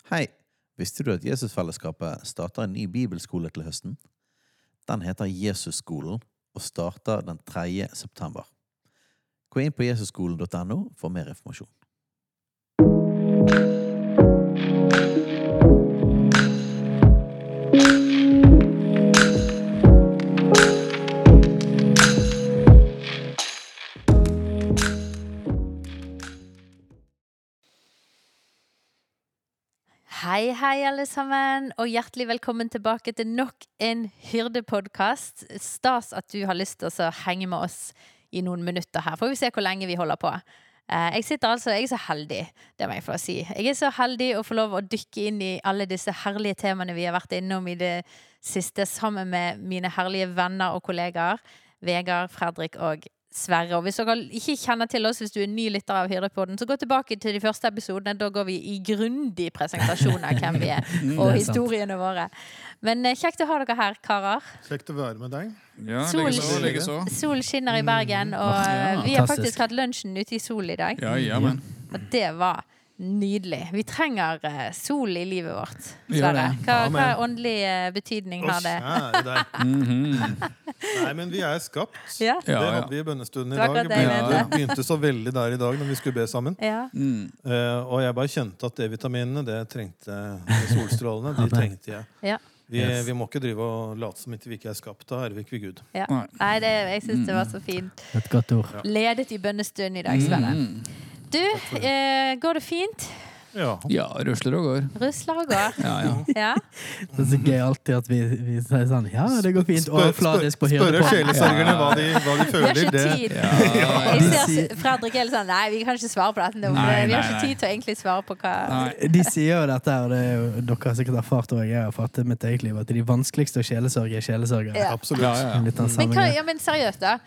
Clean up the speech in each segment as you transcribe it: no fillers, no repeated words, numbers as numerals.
Hei, visste du at Jesusfellesskapet starter en ny bibelskole til høsten? Den heter Jesusskolen og starter den 3. september. Gå inn på jesusskolen.no for mer informasjon. Hei alle sammen, og hjertelig velkommen tilbake til nok en hyrdepodcast. Stas at du har lyst til å henge med oss i noen minutter her. Får vi se hvor lenge vi holder på. Jeg er så heldig, det må jeg få si. Jeg er så heldig å få lov å dykke inn i alle disse herlige temaene vi har vært innom i det siste, sammen med mine herlige venner og kollegaer, Vegard, Fredrik og Sverre. Og hvis dere ikke kjenner til oss, hvis du er ny lytter av Hyrdepodden, så gå tilbake til de første episodene. Da går vi i grundig presentasjon av hvem vi er, og historiene våre. Men kjekt å ha dere her, karer. Kjekt å være med deg. Ja, Sol skinner i Bergen, og vi har faktisk hatt lunsjen ute i sol i dag. Ja, men. Og det var nydelig. Vi trenger sol i livet vårt. Hva åndelig betydning har det? Nei, men vi er skapt. Ja. Det hadde vi i bønnestunden i dag. Det begynte så veldig der i dag når vi skulle be sammen. Ja. Og jeg bare kjente at D-vitaminene, det trengte solstrålene, de trengte jeg. Ja. Vi må ikke drive og late som ikke vi ikke er skapt, da er vi ikke ved Gud. Ja. Nei, jeg synes det var så fint. Et godt ord. Ledet i bønnestunden i dag, Sverre. Du, går det fint? Ja, rusler og går. Rusler og går? Ja. Det er så gøy alltid at vi sier sånn, ja, det går fint, overfladisk på Hyrdepodden. Spørre sjelesørgerne hva de føler. Vi har ikke tid. Jeg ser Fredrik er sånn, nei, vi kan ikke svare på dette nå. Vi har ikke tid til å egentlig svare på hva... De sier jo dette, og det er jo, dere har sikkert erfart, og jeg har erfart mitt eget liv, at de vanskeligste å sjelesørge er sjelesørgere. Ja. Absolutt. Men seriøst da,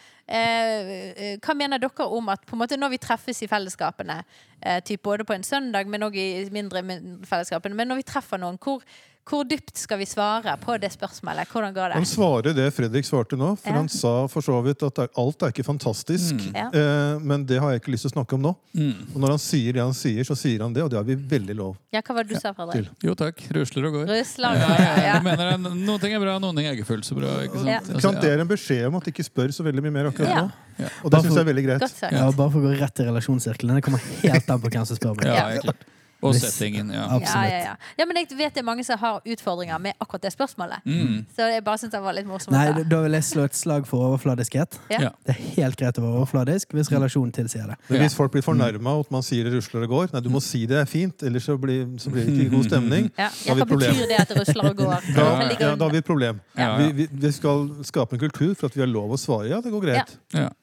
hva mener dere om at på en måte når vi treffes i fellesskapene, typ både på en søndag, men også i mindre fellesskapene, men når vi treffer noen, hvor dypt skal vi svare på det spørsmålet? Hvordan går det? Han svarer det Fredrik svarte nå, for han sa for så vidt at alt er ikke fantastisk, men det har jeg ikke lyst til å snakke om nå. Og når han sier det han sier, så sier han det, og det har vi veldig lov. Ja, hva var det du sa, Fredrik? Jo takk, rusler og går. Rusler og går, ja. Jeg mener, noen ting er bra, noen ting er ikke fullt så bra, ikke sant? Det er en beskjed om at de ikke spør så veldig mye mer akkurat nå. Og det synes jeg er veldig greit. Ja, bare for å gå rett til relasjonssirkelen. Det kommer helt an på hvem som spør meg. Ja, klart. Og settingen, Absolutt. Ja, men jeg vet det er mange som har utfordringer med akkurat det spørsmålet. Så jeg bare synes det var litt morsomt. Nei, da vil jeg slå et slag for overfladiskhet. Ja. Det er helt greit å være overfladisk hvis relasjonen tilsier det. Men hvis folk blir fornærmet at man sier det rusler og går, nei, du må si det er fint, ellers så blir det ikke god stemning. Ja, hva betyr det at det rusler og går? Da har vi et problem. Vi skal skape en kultur for at vi har lov å svare, ja, det går greit.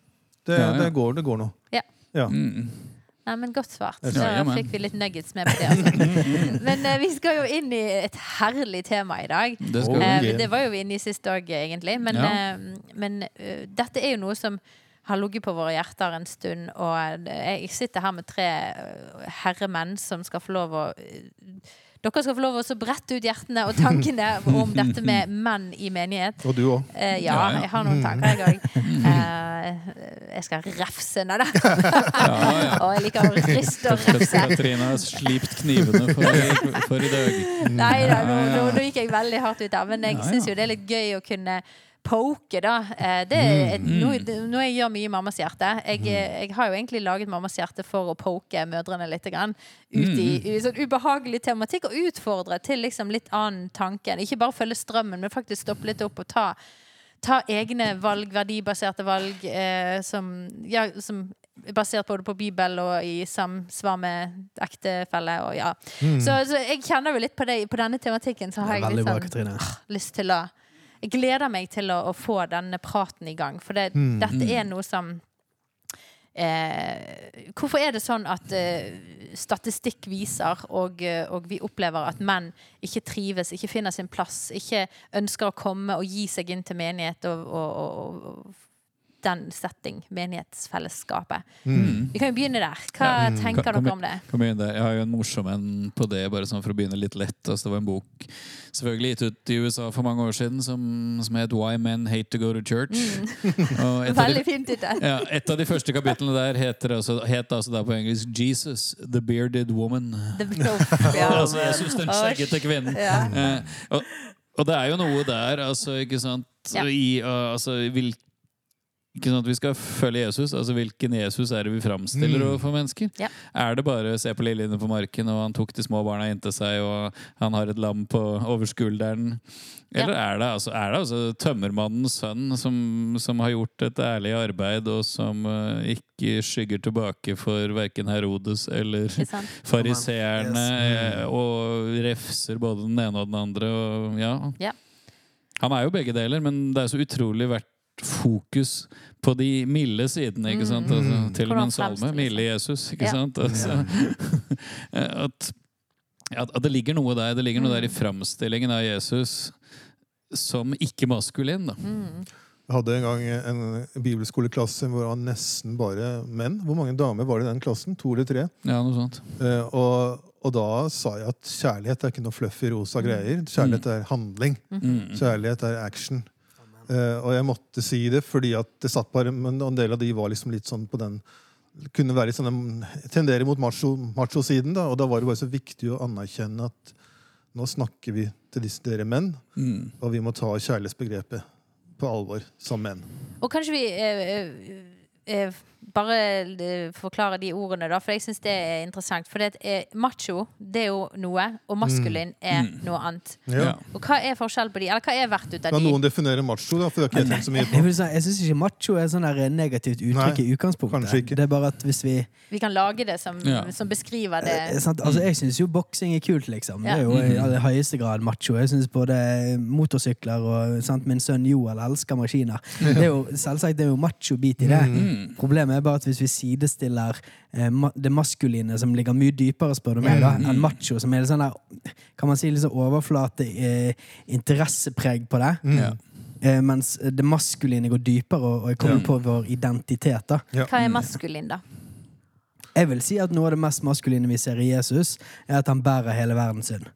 Det går nå. Ja. Nei, men godt svart. Så fikk vi litt nuggets med på det. Altså. Men vi skal jo inn i et herlig tema i dag. Det var jo vi inne i sist dag, egentlig. Men dette er jo noe som har ligget på våre hjerter en stund, og jeg sitter her med 3 herremenn som skal få lov å... Dere skal få lov å brette ut hjertene og tankene om dette med menn i menighet. Og du også. Ja, jeg har noen tanker jeg også. Jeg skal refse, nei da. Og jeg liker å riste og refse. Katrine har slipt knivene for i dag. Nei, nå gikk jeg veldig hardt ut der, men jeg synes jo det er litt gøy å kunne poke da. Det er noe jeg gjør mye i mammas hjerte. Jeg har jo egentlig laget mammas hjerte for å poke mødrene litt grann ut i sånn ubehagelig tematikk og utfordre til liksom litt annen tanke. Ikke bare følge strømmen, men faktisk stoppe litt opp og ta egne valg, verdibaserte valg som basert både på Bibel og i samsvar med ektefelle og Så jeg kjenner jo litt på det, på denne tematikken, så har jeg litt sånn lyst til å jeg gleder meg til å få denne praten i gang, for dette er noe som hvorfor er det sånn at statistikk viser og vi opplever at menn ikke trives, ikke finner sin plass, ikke ønsker å komme og gi seg inn til menighet og den setting, menighetsfellesskapet. Vi kan jo begynne der. Hva tenker dere om det? Kom igjen der. Jeg har jo en morsom en på det, bare sånn for å begynne litt lett. Altså, det var en bok selvfølgelig gitt ut i USA for mange år siden som het Why Men Hate to Go to Church. Veldig fint tittel. Ja, et av de første kapitlene der het altså da på engelsk Jesus, the bearded woman. Altså Jesus, den skjeggete kvinnen. Og det er jo noe der, altså, ikke sant? Ikke sånn at vi skal følge Jesus, altså hvilken Jesus er det vi framstiller overfor mennesker? Er det bare å se på lille inne på marken, og han tok de små barna inn til seg, og han har et lam over skulderen? Eller er det altså tømmermannens sønn som har gjort et ærlig arbeid, og som ikke skygger tilbake for hverken Herodes eller fariseerne, og refser både den ene og den andre? Og, han er jo begge deler, men det er så utrolig vært fokus på de milde sidene, ikke sant? Altså, til og med en salme, milde Jesus, ikke sant? Altså, at det ligger noe der, i framstillingen av Jesus som ikke maskulin, da. Jeg hadde en gang en bibelskoleklasse hvor det var nesten bare menn. Hvor mange damer var det i den klassen? 2 eller 3? Ja, noe sånt. Og da sa jeg at kjærlighet er ikke noe fluffy rosa greier. Kjærlighet er handling. Kjærlighet er action. Og jeg måtte si det fordi at det satt bare, men en del av de var liksom litt sånn på den, kunne være litt sånn, tendere mot macho-siden da, og da var det bare så viktig å anerkjenne at nå snakker vi til dere menn, og vi må ta kjærlighetsbegrepet på alvor som menn. Og kanskje vi bare forklare de ordene da, for jeg synes det er interessant, for det macho, det er jo noe, og maskulin er noe annet. Og hva er forskjell på de, eller hva er verdt ut av de? Kan noen definere macho da, for det har ikke jeg tenkt så mye på. Jeg synes ikke macho er sånn der negativt uttrykk i utgangspunktet. Det er bare at hvis vi kan lage det som beskriver det. Altså, jeg synes jo boksing er kult, liksom. Det er jo i aller høyeste grad macho. Jeg synes både motorsykler og min sønn Joel elsker maskiner. Det er jo, selvsagt, det er jo macho-bit i det. Problemet er bare at hvis vi sidestiller det maskuline som ligger mye dypere, spør du meg da, enn macho, som er sånn der, kan man si litt sånn overflate interessepreg på det, mens det maskuline går dypere og kommer på vår identitet da. Hva er maskulin da? Jeg vil si at noe av det mest maskuline vi ser i Jesus er at han bærer hele verdens synd.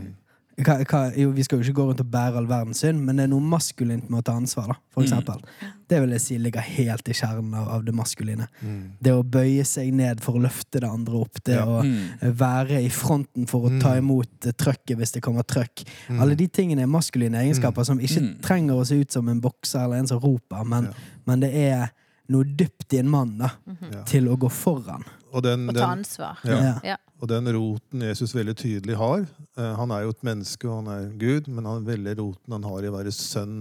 Vi skal jo ikke gå rundt og bære all verdens synd, men det er noe maskulint med å ta ansvar da, for eksempel. Det vil jeg si ligger helt i kjernen av det maskuline. Det å bøye seg ned for å løfte det andre opp, det å være i fronten for å ta imot trøkket hvis det kommer trøkk. Alle de tingene er maskuline egenskaper som ikke trenger å se ut som en bokser eller en som roper, men det er noe dypt i en mann da, til å gå foran. Og ta ansvar. Og den roten Jesus veldig tydelig har, han er jo et menneske, og han er Gud, men han er veldig roten han har i å være sønn.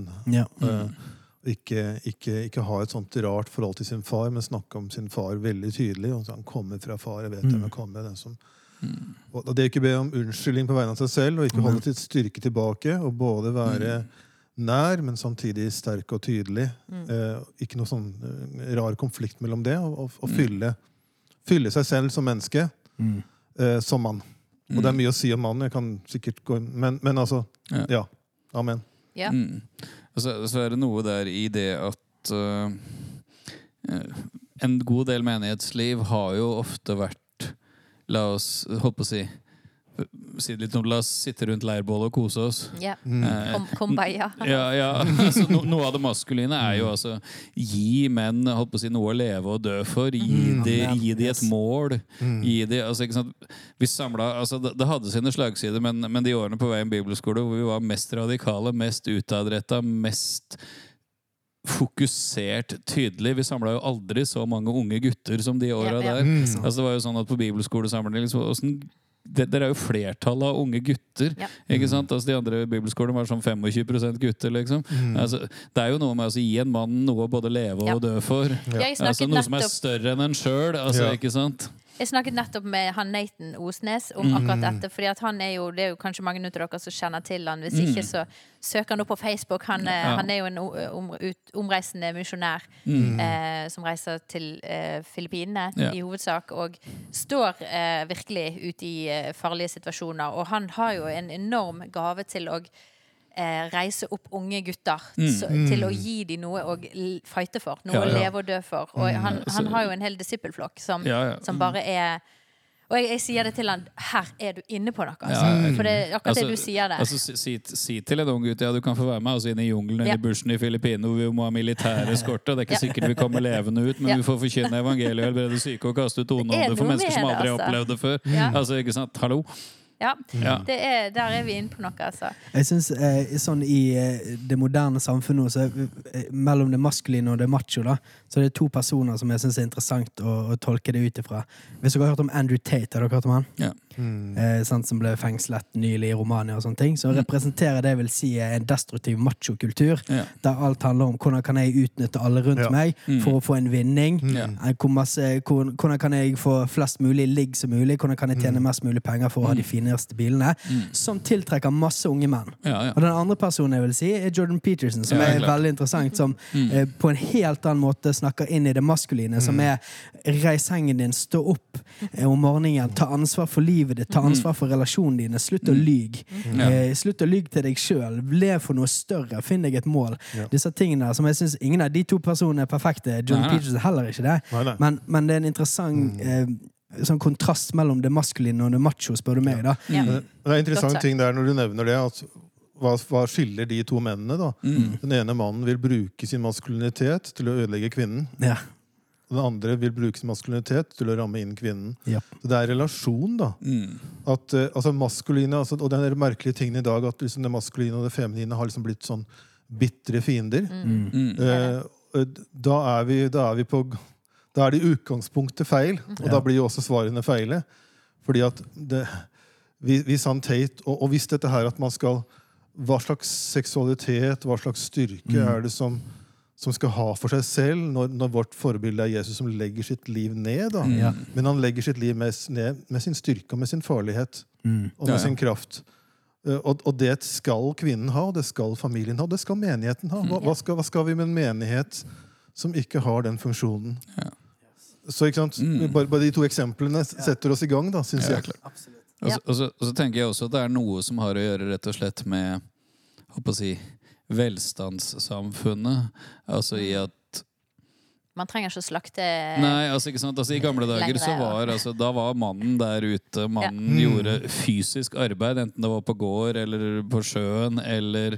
Ikke ha et sånt rart forhold til sin far, men snakke om sin far veldig tydelig. Og han kommer fra far, jeg vet hvem jeg kommer. Og det er ikke be om unnskyldning på vegne av seg selv, og ikke holde til styrke tilbake, og både være nær, men samtidig sterk og tydelig. Ikke noe sånn rar konflikt mellom det, og fylle seg selv som menneske, som mann. Og det er mye å si om mannen, jeg kan sikkert gå inn, men altså, amen. Så er det noe der i det at en god del menighetsliv har jo ofte vært, la oss håpe å si litt om, la oss sitte rundt leirbål og kose oss. Kombaia. Altså, noe av det maskuline er jo altså gi menn, holdt på å si, noe å leve og dø for, gi de et mål, altså, ikke sant? Vi samlet, altså, det hadde sine slagsider, men de årene på vei i en bibelskole hvor vi var mest radikale, mest utadrettet, mest fokusert, tydelig. Vi samlet jo aldri så mange unge gutter som de årene der. Altså, det var jo sånn at på bibelskolesamlingen liksom, det er jo flertallet av unge gutter, ikke sant? Altså, de andre bibelskolene var sånn 25% gutter, liksom. Altså, det er jo noe med å gi en mann noe å både leve og dø for. Altså, noe som er større enn en selv, altså, ikke sant? Jeg snakket nettopp med han Nathan Osnes om akkurat dette, fordi at det er jo kanskje mange av dere som kjenner til han, hvis ikke så søker han opp på Facebook. Han er jo en omreisende misjonær som reiser til Filippinene i hovedsak, og står virkelig ute i farlige situasjoner, og han har jo en enorm gave til å reise opp unge gutter til å gi dem noe å fighte for, noe å leve og dø for. Og han har jo en hel disippelflokk som bare og jeg sier det til han, her du inne på noe, altså. For det akkurat det du sier der. Si til en ung gutt, du kan få være med inn i jungelen, i bushen i Filippinene, hvor vi må ha militære eskorter. Det ikke sikkert vi kommer levende ut, men vi får forkynne evangeliet og helbrede syke og kaste ut onde for mennesker som aldri har opplevd det før. Altså, ikke sant? Hallo? Ja, der vi inne på noe, altså. Jeg synes sånn i det moderne samfunnet så, mellom det maskuline og det macho da, så det to personer som jeg synes interessant å tolke det ut ifra. Hvis dere har hørt om Andrew Tate, har dere hørt om han? Ja. Sant, som ble fengslet nylig i Romania og sånne ting, så representerer det vil si en destruktiv macho-kultur, der alt handler om hvordan kan jeg utnytte alle rundt meg for å få en vinning, hvordan kan jeg få flest mulig ligg som mulig, hvordan kan jeg tjene mest mulig penger for å ha de fineste bilene, som tiltrekker masse unge menn. Og den andre personen jeg vil si er Jordan Peterson, som veldig interessant, som på en helt annen måte snakker inn i det maskuline, som reis hengen din, stå opp om morgenen, ta ansvar for livet ditt, ta ansvar for relasjonen dine, slutt å lyge. Slutt å lyge til deg selv, lev for noe større, finn deg et mål. Disse tingene som jeg synes ingen av de to personene er perfekte, Jordan Peterson heller ikke det, men det er en interessant sånn kontrast mellom det maskuline og det macho, spør du meg da. Det er en interessant ting der når du nevner det, at hva skiller de to mennene da? Den ene mannen vil bruke sin maskulinitet til å ødelegge kvinnen. Den andre vil bruke sin maskulinitet til å ramme inn kvinnen. Så det er relasjon da. At, altså maskuline, og den merkelige tingen i dag, at liksom det maskuline og det feminine har liksom blitt sånn bittre fiender. Da er det i utgangspunktet feil, og da blir jo også svarene feile. Fordi at hvis han Tate, og hvis dette her at man skal, hva slags seksualitet, hva slags styrke er det som skal ha for seg selv, når vårt forbilde er Jesus som legger sitt liv ned da. Men han legger sitt liv ned med sin styrke og med sin farlighet og med sin kraft. Og det skal kvinnen ha, det skal familien ha, det skal menigheten ha. Hva skal vi med en menighet som ikke har den funksjonen? Så ikke sant? Bare de to eksemplene setter oss i gang da, synes jeg. Og så tenker jeg også at det er noe som har å gjøre rett og slett med, håper å si, velstandssamfunnet. Altså i at man trenger ikke å slakte Nei, altså ikke sant. Altså, i gamle dager så var da var mannen der ute. Mannen gjorde fysisk arbeid, enten det var på gård eller på sjøen eller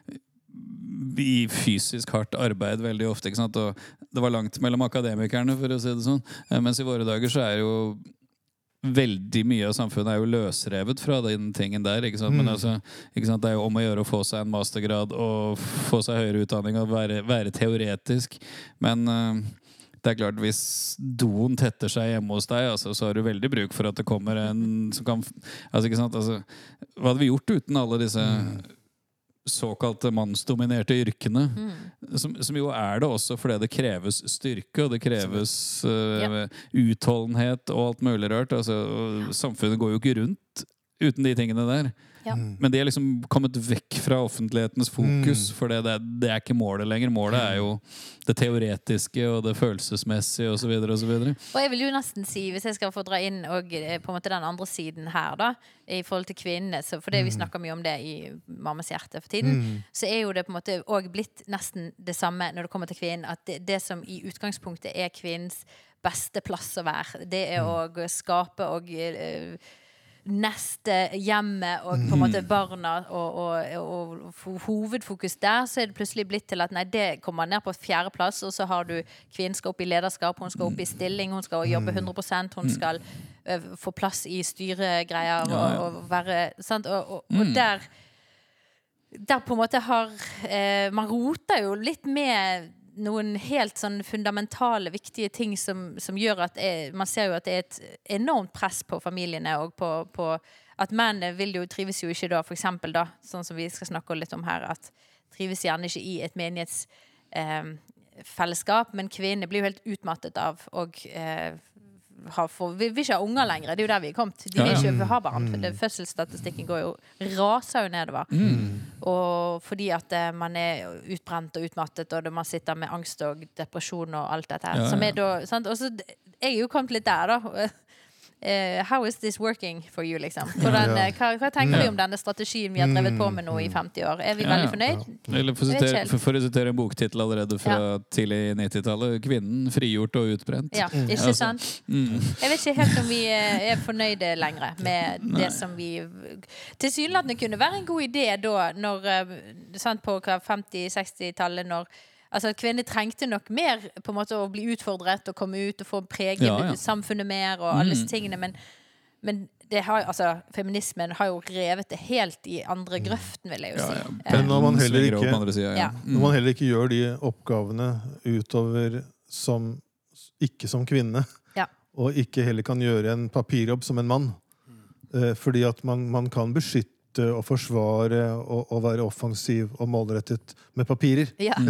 i fysisk hardt arbeid veldig ofte, ikke sant? Og det var langt mellom akademikerne, for å si det sånn. Mens i våre dager så er jo veldig mye av samfunnet er jo løsrevet fra den tingen der, ikke sant? Men altså, ikke sant? Det er jo om å gjøre å få seg en mastergrad og få seg høyere utdanning og være teoretisk. Men det er klart, hvis doen tetter seg hjemme hos deg, altså, så har du veldig bruk for at det kommer en som kan, altså, ikke sant? Altså, hva hadde vi gjort uten alle disse såkalte mannsdominerte yrkene, som jo er det også fordi det kreves styrke, og det kreves utholdenhet og alt mulig rart. Altså, samfunnet går jo ikke rundt uten de tingene der. Men de er liksom kommet vekk fra offentlighetens fokus, for det er ikke målet lenger. Målet er jo det teoretiske og det følelsesmessige og så videre og så videre. Og jeg vil jo nesten si, hvis jeg skal få dra inn og på en måte den andre siden her da, i forhold til kvinnene, så for det vi snakker mye om det i Mammas hjerte for tiden, så er jo det på en måte også blitt nesten det samme når det kommer til kvinnen, at det som i utgangspunktet er kvinnens beste plass å være, det er å skape og neste hjemme og på en måte barna og hovedfokus der, så er det plutselig blitt til at nei, det kommer ned på 4. plass, og så har du kvinnen skal opp i lederskap, hun skal opp i stilling, hun skal jobbe 100%, hun skal få plass i styregreier og være, sant? Og der på en måte har man roter jo litt med noen helt sånn fundamentale, viktige ting som gjør at man ser jo at det er et enormt press på familiene, og på at menn trives jo ikke da, for eksempel da, sånn som vi skal snakke litt om her, at trives gjerne ikke i et menighetsfellesskap, men kvinner blir jo helt utmattet av og vi vil ikke ha unger lenger, det er jo der vi er kommet. De vil ikke ha barn, for fødselsstatistikken går jo, raser jo nedover. Og fordi at man er utbrent og utmattet, og man sitter med angst og depresjon og alt dette her. Som er da, sant? Og så jeg er jo kommet litt der da. how is this working for you, liksom? Hva tenker vi om denne strategien vi har drevet på med nå i 50 år? Vi veldig fornøyd? Eller for å sitere en boktittel allerede fra tidlig 90-tallet, kvinnen frigjort og utbrent. Ja, ikke sant? Jeg vet ikke helt om vi fornøyde lenger med det som vi tilsynelatende kunne være en god idé da, når, sant, på 50-60-tallet, når altså, kvinner trengte nok mer på en måte å bli utfordret og komme ut og få prege samfunnet mer og alle disse tingene, men det har, altså, feminismen har jo revet det helt i andre grøften, vil jeg jo si. Men når man heller ikke gjør de oppgavene utover som, ikke som kvinne, og ikke heller kan gjøre en papirjobb som en mann, fordi at man kan beskytte og forsvare og være offensiv og målrettet med papirer.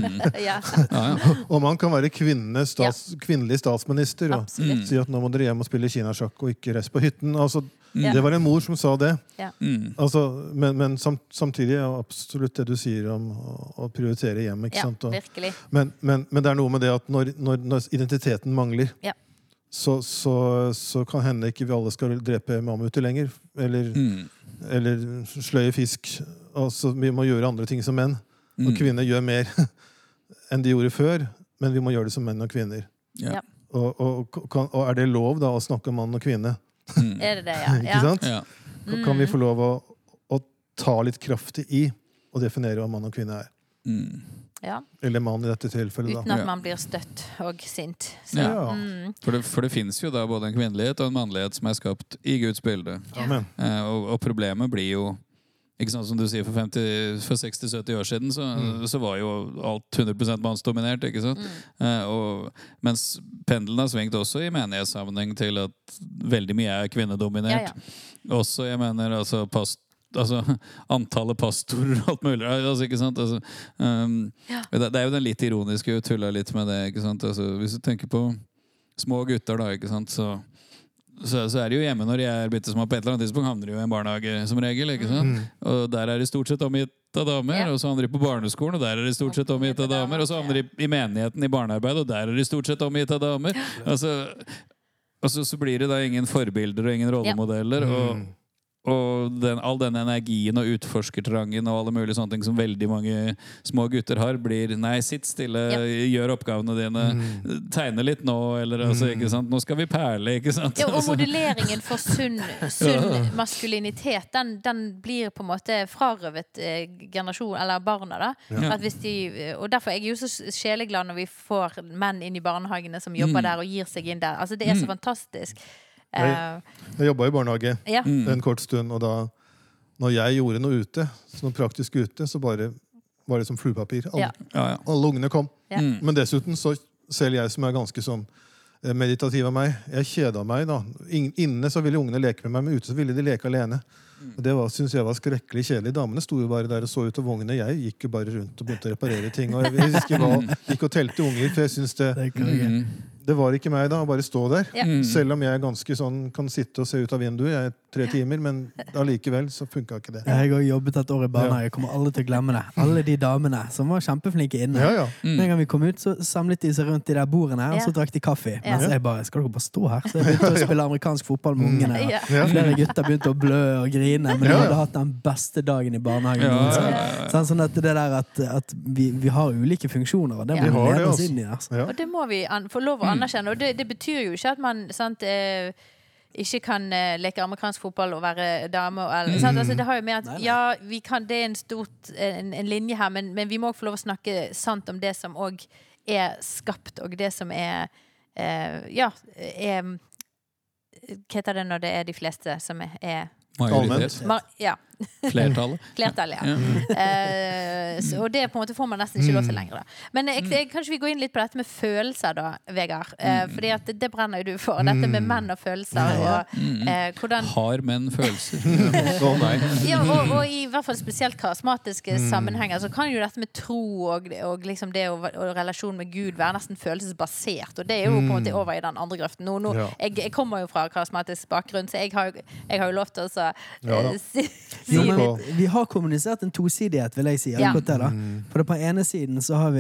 Og man kan være kvinnelig statsminister og si at nå må dere hjem og spille kinasjakk og ikke reise på hytten. Altså, det var en mor som sa det. Altså, men samtidig er absolutt det du sier om å prioritere hjem, ikke sant? Virkelig. Men det noe med det at når identiteten mangler, så kan hende ikke vi alle skal drepe mammuter lenger, eller sløye fisk. Altså, vi må gjøre andre ting som menn. Og kvinner gjør mer enn de gjorde før, men vi må gjøre det som menn og kvinner. Og det lov da å snakke om mann og kvinne? Det, ikke sant? Kan vi få lov å ta litt kraftig i og definere hva mann og kvinne eller mann i dette tilfellet. Uten at man blir støtt og sint. For det finnes jo da både en kvinnelighet og en mannlighet som skapt i Guds bilde. Og problemet blir jo, ikke sånn som du sier, for 60-70 år siden så var jo alt 100% mannsdominert, ikke sant? Mens pendelen har svingt også i menighetssammenheng til at veldig mye kvinnedominert. Også, jeg mener, altså antallet pastorer og alt mulig, altså, ikke sant? Altså, det jo den litt ironiske, og tuller litt med det, ikke sant? Altså, hvis du tenker på små gutter da, ikke sant? Så det jo hjemme når de bittesmå, på et eller annet tidspunkt havner de jo i en barnehage som regel, ikke sant? Og der de stort sett omgitt av damer, og så havner de på barneskolen, og der de stort sett omgitt av damer, og så havner de i menigheten i barnearbeid, og der de stort sett omgitt av damer. Altså, så blir det da ingen forbilder og ingen rollemodeller, og all den energien og utforskertrangen og alle mulige sånne ting som veldig mange små gutter har, blir, nei, sitt stille, gjør oppgavene dine, tegne litt nå, eller altså, ikke sant, nå skal vi perle, ikke sant? Og modelleringen for sunn maskulinitet, den blir på en måte frarøvet generasjon, eller barna da, at hvis og derfor jeg jo så sjeleglad når vi får menn inn i barnehagene som jobber der og gir seg inn der, altså det så fantastisk. Jeg jobbet i barnehage en kort stund, og da når jeg gjorde noe ute, noe praktisk ute, så bare var det som fluepapir. Alle ungene kom. Men dessuten så selv jeg som ganske sånn meditativ av meg, jeg kjedet meg da. Inne så ville ungene leke med meg, men ute så ville de leke alene. Og det synes jeg var skrekkelig kjedelig. Damene sto jo bare der og så ut av vogene. Jeg gikk jo bare rundt og begynte å reparere ting. Og jeg gikk og telte unger, for jeg synes det var ikke meg da, å bare stå der. Selv om jeg ganske sånn kan sitte og se ut av vinduet. Jeg 3 timer, men allikevel så funket ikke det. Jeg har jobbet et år i barnehage. Jeg kommer aldri til å glemme det. Alle de damene som var kjempeflinke inne. En gang vi kom ut, så samlet de seg rundt de der bordene, og så drakk de kaffe. Mens jeg bare, skal dere bare stå her? Så jeg begynte å spille amerikansk fotball med ungene. Flere gutter begynte å blø og grine, men de hadde hatt den beste dagen i barnehagen. Sånn at det der at vi har ulike funksjoner, og det må vi lede oss inn i. Og det må vi få lov å anerkjenne, og det betyr jo ikke at man ikke kan leke amerikansk fotball og være dame altså, det har jo med at vi kan, det en linje her, men vi må få lov å snakke sant om det som også skapt, og det som hva heter det når det de fleste som majoritet. Flertallet, og det på en måte får man nesten ikke lov til lenger da. Men kanskje vi går inn litt på dette med følelser da, Vegard, fordi at det brenner jo du for, dette med menn og følelser og hvordan har menn følelser? og i hvert fall spesielt karismatiske sammenhenger så kan jo dette med tro og liksom det og relasjon med Gud være nesten følelsesbasert, og det jo på en måte over i den andre grøften. Jeg kommer jo fra karismatisk bakgrunn, så jeg har jo lov til å Jo, men vi har kommunisert en tosidighet, vil jeg si. Akkurat det, da. For på ene siden så har vi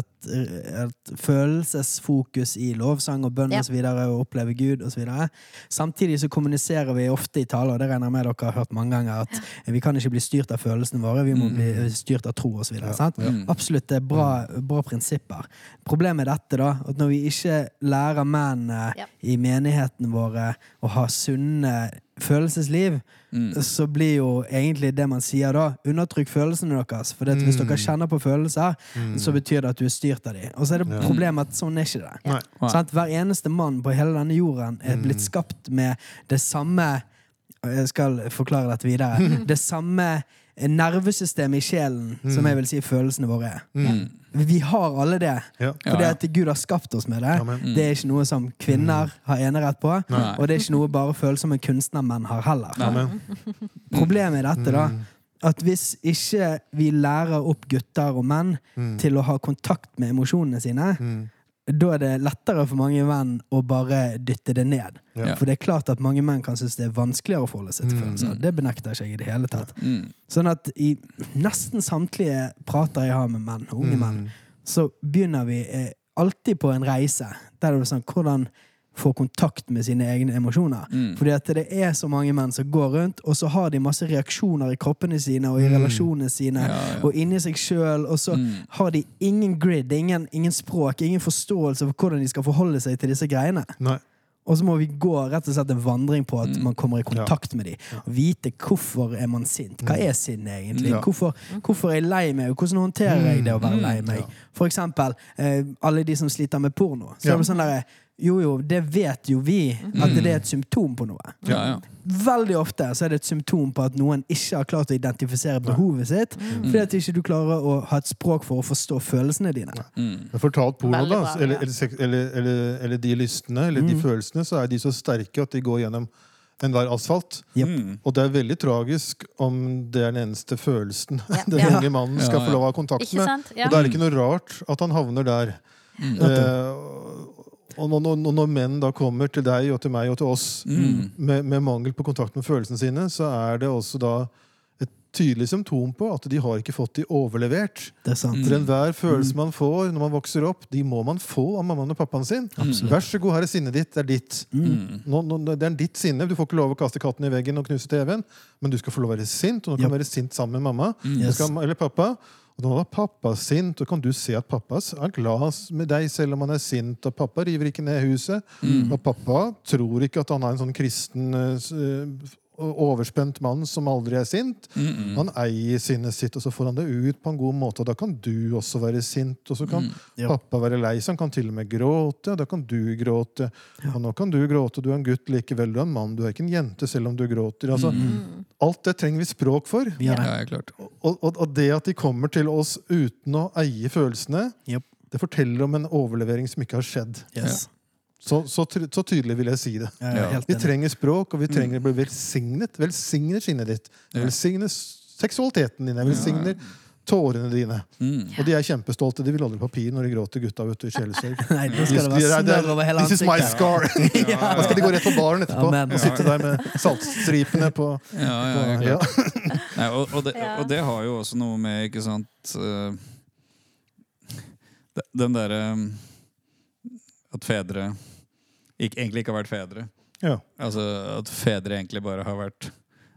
et følelsesfokus i lovsang og bønn og så videre, og oppleve Gud og så videre. Samtidig så kommuniserer vi ofte i taler, og det regner jeg med dere har hørt mange ganger, at vi kan ikke bli styrt av følelsene våre, vi må bli styrt av tro og så videre. Sant? Absolutt, det er bra prinsipper. Problemet er dette da, at når vi ikke lærer mennene i menigheten våre å ha sunne følelsesliv, så blir jo egentlig det man sier da, undertrykk følelsene deres, for hvis dere kjenner på følelser, så betyr det at du er styrt av dem. Og så er det problemet at sånn er ikke det. Sånn, hver eneste mann på hele denne jorden er blitt skapt med det samme, jeg skal forklare dette videre, det samme nervesystemet i sjelen, som jeg vil si følelsene våre er. Vi har alle det, fordi at Gud har skapt oss med det. Det er ikke noe som kvinner har enerett på, og det er ikke noe bare følsomme kunstnermenn har heller. Problemet er dette da, at hvis ikke vi lærer opp gutter og menn til å ha kontakt med emosjonene sine, da er det lettere for mange menn å bare dytte det ned. For det er klart at mange menn kan synes det er vanskeligere å forholde seg til følelser. Det benekter ikke jeg i det hele tatt. Sånn at i nesten samtlige prater jeg har med menn, unge menn, så begynner vi alltid på en reise der det er sånn, hvordan få kontakt med sine egne emosjoner. Fordi at det er så mange menn som går rundt, og så har de masse reaksjoner i kroppene sine, og i relasjonene sine, og inni seg selv, og så har de ingen grid, ingen språk, ingen forståelse for hvordan de skal forholde seg til disse greiene. Og så må vi gå rett og slett en vandring på at man kommer i kontakt med dem. Og vite hvorfor er man sint. Hva er sinn egentlig? Hvorfor er jeg lei meg? Og hvordan håndterer jeg det å være lei meg? For eksempel, alle de som sliter med porno. Så er det sånn der, jo, det vet jo vi at det er et symptom på noe. Veldig ofte så er det et symptom på at noen ikke har klart å identifisere behovet sitt, fordi at ikke du klarer å ha et språk for å forstå følelsene dine. Fortalt porno da, eller de lystene, eller de følelsene, så er de så sterke at de går gjennom enhver asfalt. Og det er veldig tragisk om det er den eneste følelsen den unge mannen skal få lov å ha kontakt med. Og det er ikke noe rart at han havner der. Og når menn da kommer til deg og til meg og til oss med mangel på kontakt med følelsene sine, så er det også da et tydelig symptom på at de har ikke fått de overlevert. Det er sant. For enhver følelse man får når man vokser opp, de må man få av mammaen og pappaen sin. Vær så god, her er sinnet ditt, det er ditt. Det er ditt sinne. Du får ikke lov å kaste katten i veggen og knuse TV-en, men du skal få lov å være sint, og du kan være sint sammen med mamma eller pappa. Og da var pappa sint, og kan du se at pappa er glad med deg selv om han er sint, og pappa river ikke ned huset, og pappa tror ikke at han er en sånn kristen overspent mann som aldri er sint. Han eier sinnet sitt, og så får han det ut på en god måte, og da kan du også være sint, og så kan pappa være lei, så han kan til og med gråte, og da kan du gråte, og nå kan du gråte, du er en gutt likevel, du er en mann, du er ikke en jente selv om du gråter. Altså, alt det trenger vi språk for. Klart. Og det at de kommer til oss uten å eie følelsene, det forteller om en overlevering som ikke har skjedd. Så tydelig vil jeg si det. Vi trenger språk, og vi trenger å bli velsignet. Velsigner sinnet ditt. Velsigner seksualiteten din. Velsigner tårene dine. Og de er kjempestolte. De vil aldri papir når de gråter gutta ut i kjelesorg. Nei, nå skal det være snør over hele ansiktet. This is my scar. Da skal de gå rett på baren etterpå og sitte der med saltstripene på. Nei, og det har jo også noe med, ikke sant, den der at fedre egentlig ikke har vært fedre. Altså at fedre egentlig bare har vært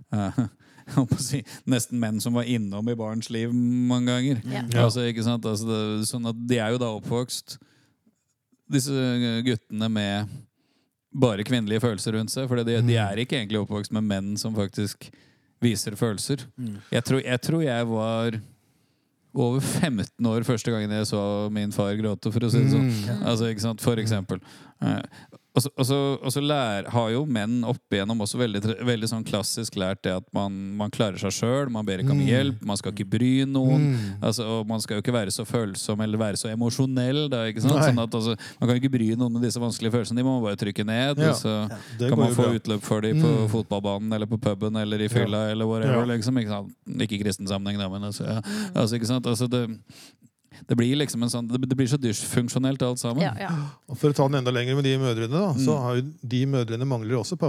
nesten menn som var innom i barns liv mange ganger. Altså, ikke sant? Altså, sånn at de er jo da oppvokst, disse guttene, med bare kvinnelige følelser rundt seg, for de er ikke egentlig oppvokst med menn som faktisk viser følelser. Jeg tror jeg var over 15 år første gangen jeg så min far gråte, for å si det sånn. Altså, ikke sant? For eksempel. Og så har jo menn opp igjennom også veldig sånn klassisk lært det at man klarer seg selv, man ber ikke om hjelp, man skal ikke bry noen, altså, og man skal jo ikke være så følsom eller være så emosjonell da, ikke sant? Sånn at altså, man kan ikke bry noen med disse vanskelige følelsene, de må man bare trykke ned, og så kan man få utløp for dem på fotballbanen eller på puben eller i fylla eller whatever, liksom, ikke sant? Ikke kristen sammenheng da, men altså, altså, ikke sant? Altså, det blir liksom en sånn, det blir så dysfunksjonelt alt sammen. Og for å ta den enda lenger med de mødrene da, så har jo de mødrene mangler også pappa.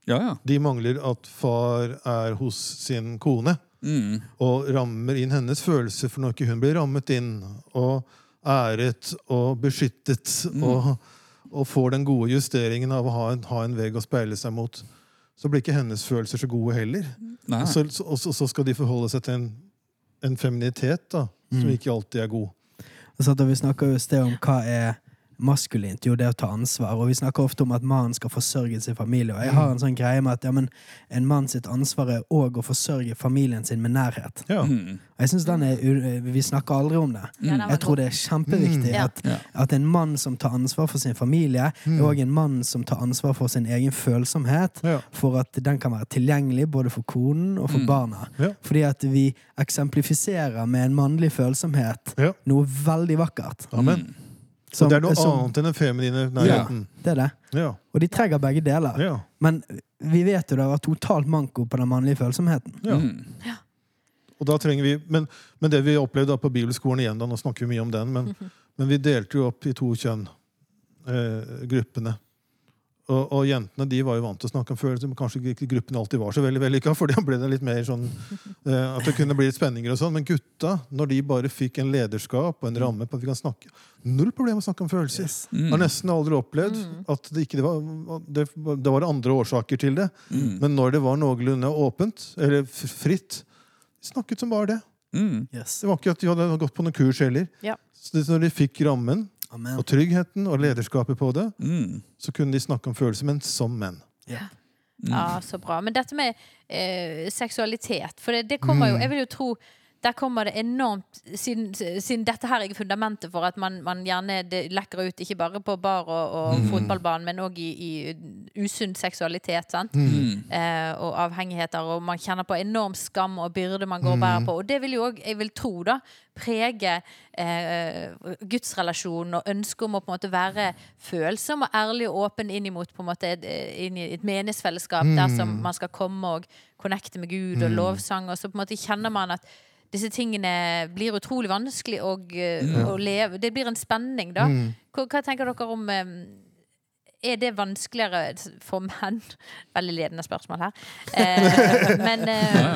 De mangler at far hos sin kone, og rammer inn hennes følelser, for når ikke hun blir rammet inn, og æret og beskyttet, og får den gode justeringen av å ha en vegg å speile seg mot, så blir ikke hennes følelser så gode heller. Og så skal de forholde seg til en feminitet da, som ikke alltid god. Så vi snakker jo i sted om hva maskulint, jo det å ta ansvar, og vi snakker ofte om at mannen skal forsørge sin familie, og jeg har en sånn greie med at en mann sitt ansvar også å forsørge familien sin med nærhet. Og jeg synes vi snakker aldri om det. Jeg tror det kjempeviktig at en mann som tar ansvar for sin familie, også en mann som tar ansvar for sin egen følsomhet, for at den kan være tilgjengelig både for konen og for barna. Fordi at vi eksemplifiserer med en mannlig følsomhet noe veldig vakkert. Amen. Så det noe annet enn den feminine nærheten. Det det. Og de trenger begge deler. Men vi vet jo det var totalt manko på den mannlige følsomheten. Og da trenger vi, men det vi opplevde på bibelskolen igjen, da, nå snakker vi mye om den, men vi delte jo opp i 2 kjønn, gruppene. Og jentene, de var jo vant til å snakke om følelser, men kanskje ikke gruppen alltid var så veldig vellykket, for da ble det litt mer sånn, at det kunne bli spenninger og sånn. Men gutta, når de bare fikk en lederskap og en ramme på at vi kan snakke, null problem å snakke om følelser. Har nesten aldri opplevd at det var andre årsaker til det. Men når det var noenlunde åpent, eller fritt, snakket som bare det. Det var ikke at de hadde gått på noen kurs heller. Så når de fikk rammen, Amen. Og tryggheten og lederskapet på det, så kunne de snakke om følelser, men som menn. Ja, så bra. Men dette med seksualitet, for det kommer jo, jeg vil jo tro, der kommer det enormt, siden dette her fundamentet for at man gjerne lekker ut, ikke bare på bar og fotballbanen, men også i usunn seksualitet, sant? Og avhengigheter, og man kjenner på enorm skam og byrde man går og bærer på, og det vil jo også, jeg vil tro da, prege gudsrelasjonen og ønske om å på en måte være følsom og ærlig og åpen inn imot på en måte inn i et meningsfellesskap der som man skal komme og connecte med Gud og lovsang, og så på en måte kjenner man at disse tingene blir utrolig vanskelig å leve. Det blir en spenning da. Hva tenker dere om det vanskeligere for menn? Veldig ledende spørsmål her. Men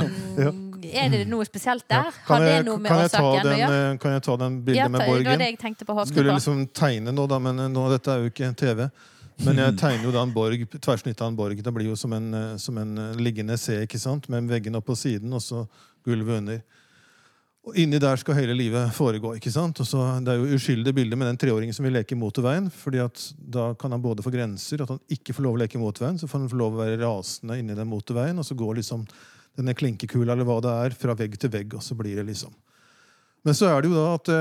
det noe spesielt der? Har det noe med årsaken å gjøre? Kan jeg ta den bildet med Borgen? Det var det jeg tenkte på. Skulle liksom tegne nå da, men nå, dette jo ikke TV. Men jeg tegner jo da en borg, tverrsnitt av en borg. Det blir jo som en liggende C, ikke sant? Med veggen opp på siden, og så gulvet under. Og inni der skal hele livet foregå, ikke sant? Og så, det jo uskyldig bilde med den 3-åringen som vil leke motorveien, fordi at da kan han både få grenser, at han ikke får lov å leke motorveien, så får han få lov å være rasende inni den motorveien, og så går liksom denne klinkekula, eller hva det fra vegg til vegg, og så blir det liksom. Men så det jo da at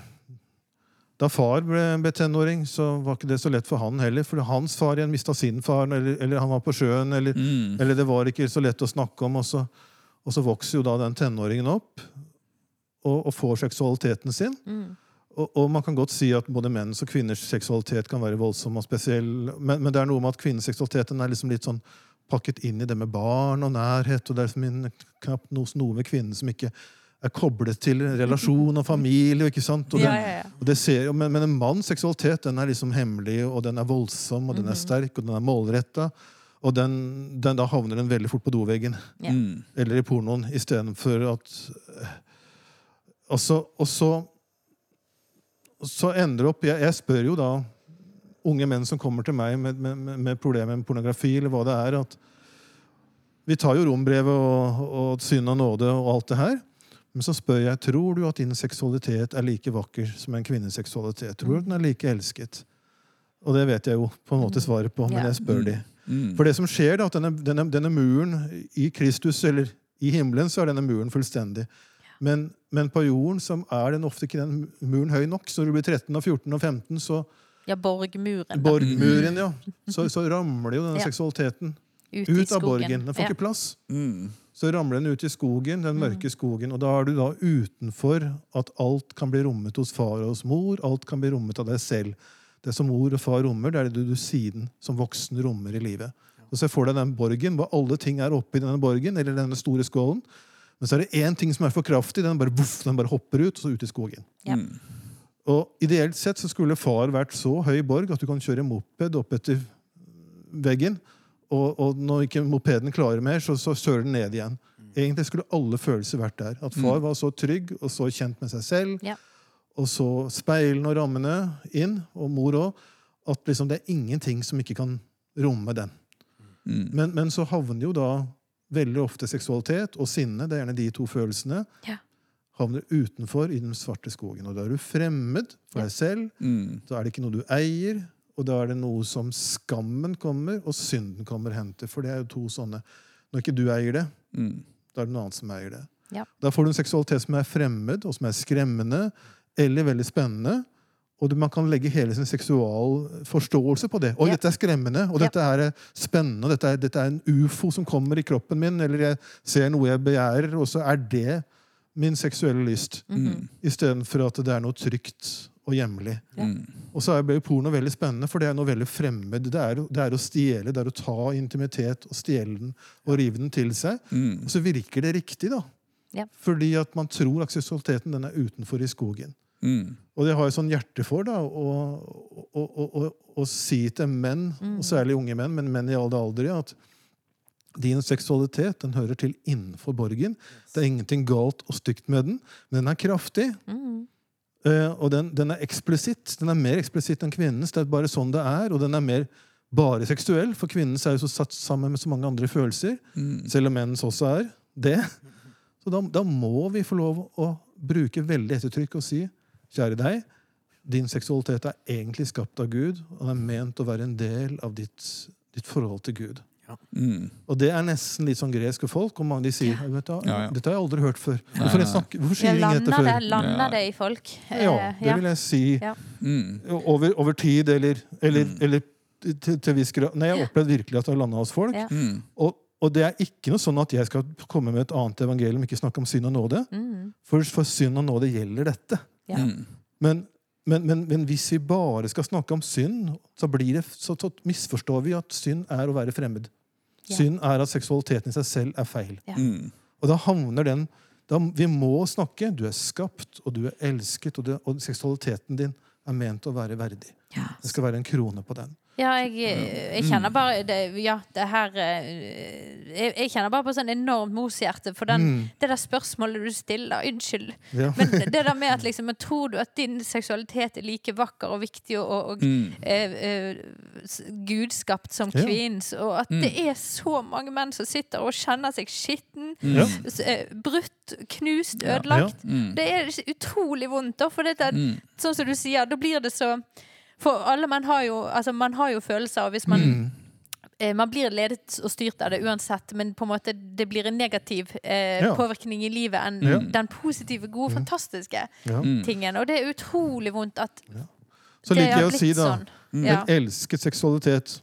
da far ble tenåring, så var ikke det så lett for han heller, for hans far igjen mistet sin far, eller han var på sjøen, eller det var ikke så lett å snakke om, og så vokser jo da den tenåringen opp, og får seksualiteten sin. Og man kan godt si at både menns og kvinners seksualitet kan være voldsom og spesiell, men det noe med at kvinnens seksualitet liksom litt sånn pakket inn i det med barn og nærhet, og det knapt noe med kvinnen som ikke koblet til relasjon og familie, ikke sant? Og det ser, men en manns seksualitet, den liksom hemmelig, og den voldsom, og den sterk, og den målrettet, og den da havner den veldig fort på doveggen. Eller i pornoen, i stedet for at og så ender opp, jeg spør jo da unge menn som kommer til meg med problemer med pornografi, eller hva det at vi tar jo rombrevet og synd og nåde og alt det her, men så spør jeg, tror du at din seksualitet like vakker som en kvinnes seksualitet? Tror du den like elsket? Og det vet jeg jo på en måte svaret på, men jeg spør de. For det som skjer da, at denne muren i Kristus, eller i himmelen, så denne muren fullstendig. Men på jorden så den ofte ikke den muren høy nok, så du blir 13 og 14 og 15, så... Ja, borgmuren. Borgmuren, ja. Så ramler jo denne seksualiteten ut av borgen. Den får ikke plass. Så ramler den ut i skogen, den mørke skogen, og da du da utenfor at alt kan bli rommet hos far og hos mor, alt kan bli rommet av deg selv. Det som mor og far rommer, det det du siden som voksen rommer i livet. Og så får du den borgen, hvor alle ting oppe i denne borgen, eller denne store skålen, men så det en ting som for kraftig, den bare hopper ut, og så ut i skogen. Og ideelt sett så skulle far vært så høy borg at du kan kjøre moped opp etter veggen, og når ikke mopeden klarer mer, så sører den ned igjen. Egentlig skulle alle følelser vært der. At far var så trygg og så kjent med seg selv, og så speilene og rammene inn, og mor også, at liksom det ingenting som ikke kan romme den. Men så havner jo da veldig ofte seksualitet og sinne, det er gjerne de to følelsene, havner utenfor i den svarte skogen. Og da er du fremmed for deg selv, da er det ikke noe du eier, og da er det noe som skammen kommer, og synden kommer hen til. For det er jo to sånne. Når ikke du eier det, da er det noe annet som eier det. Da får du en seksualitet som er fremmed, og som er skremmende, eller veldig spennende, og man kan legge hele sin seksual forståelse på det. Oi, dette er skremmende, og dette er spennende, og dette er en UFO som kommer i kroppen min, eller jeg ser noe jeg begjærer, og så er det min seksuelle lyst. I stedet for at det er noe trygt og hjemlig. Og så ble jo porno veldig spennende, for det er noe veldig fremmed. Det er å stjele, det er å ta intimitet og stjele den og rive den til seg. Og så virker det riktig, da. Fordi at man tror at seksualiteten den er utenfor i skogen. Og det har jeg sånn hjerte for da, å si til menn, og særlig unge menn, men menn i alle aldre, at din seksualitet, den hører til innenfor borgen. Det er ingenting galt og stygt med den, men den er kraftig. Og den er eksplisitt. Den er mer eksplisitt enn kvinnens. Det er bare sånn det er, og den er mer bare seksuell, for kvinnens er jo så satt sammen med så mange andre følelser, selv om mennens også er det. Så da må vi få lov å bruke veldig ettertrykk og si, kjære deg, din seksualitet er egentlig skapt av Gud, og den er ment å være en del av ditt forhold til Gud. Og det er nesten litt sånn greske folk, og mange de sier, dette har jeg aldri hørt før. Hvorfor sier ingen dette før? Lander det i folk? Det vil jeg si. Over tid, eller til viss grad. Nei, jeg har opplevd virkelig at det har landet hos folk. Og det er ikke noe sånn at jeg skal komme med et annet evangelium, ikke snakke om synd og nåde. For synd og nåde gjelder dette. Men hvis vi bare skal snakke om synd, så misforstår vi at synd er å være fremmed. Synd er at seksualiteten i seg selv er feil. Og da havner vi må snakke, du er skapt, og du er elsket, og seksualiteten din er ment å være verdig. Det skal være en krone på den. Jeg kjenner bare jeg kjenner bare på sånn enormt moshjerte for det der spørsmålet du stiller, unnskyld, men det der med at liksom, tror du at din seksualitet er like vakker og viktig og gudskapt som kvinns, og at det er så mange menn som sitter og kjenner seg skitten, brutt, knust, ødelagt. Det er utrolig vondt da, for dette, sånn som du sier, da blir det så. For alle man har jo følelser, og hvis man blir ledet og styrt av det uansett, men på en måte det blir en negativ påvirkning i livet enn den positive, gode, fantastiske tingen. Og det er utrolig vondt at så det har blitt sånn. Så liker jeg å si da, en elsket seksualitet.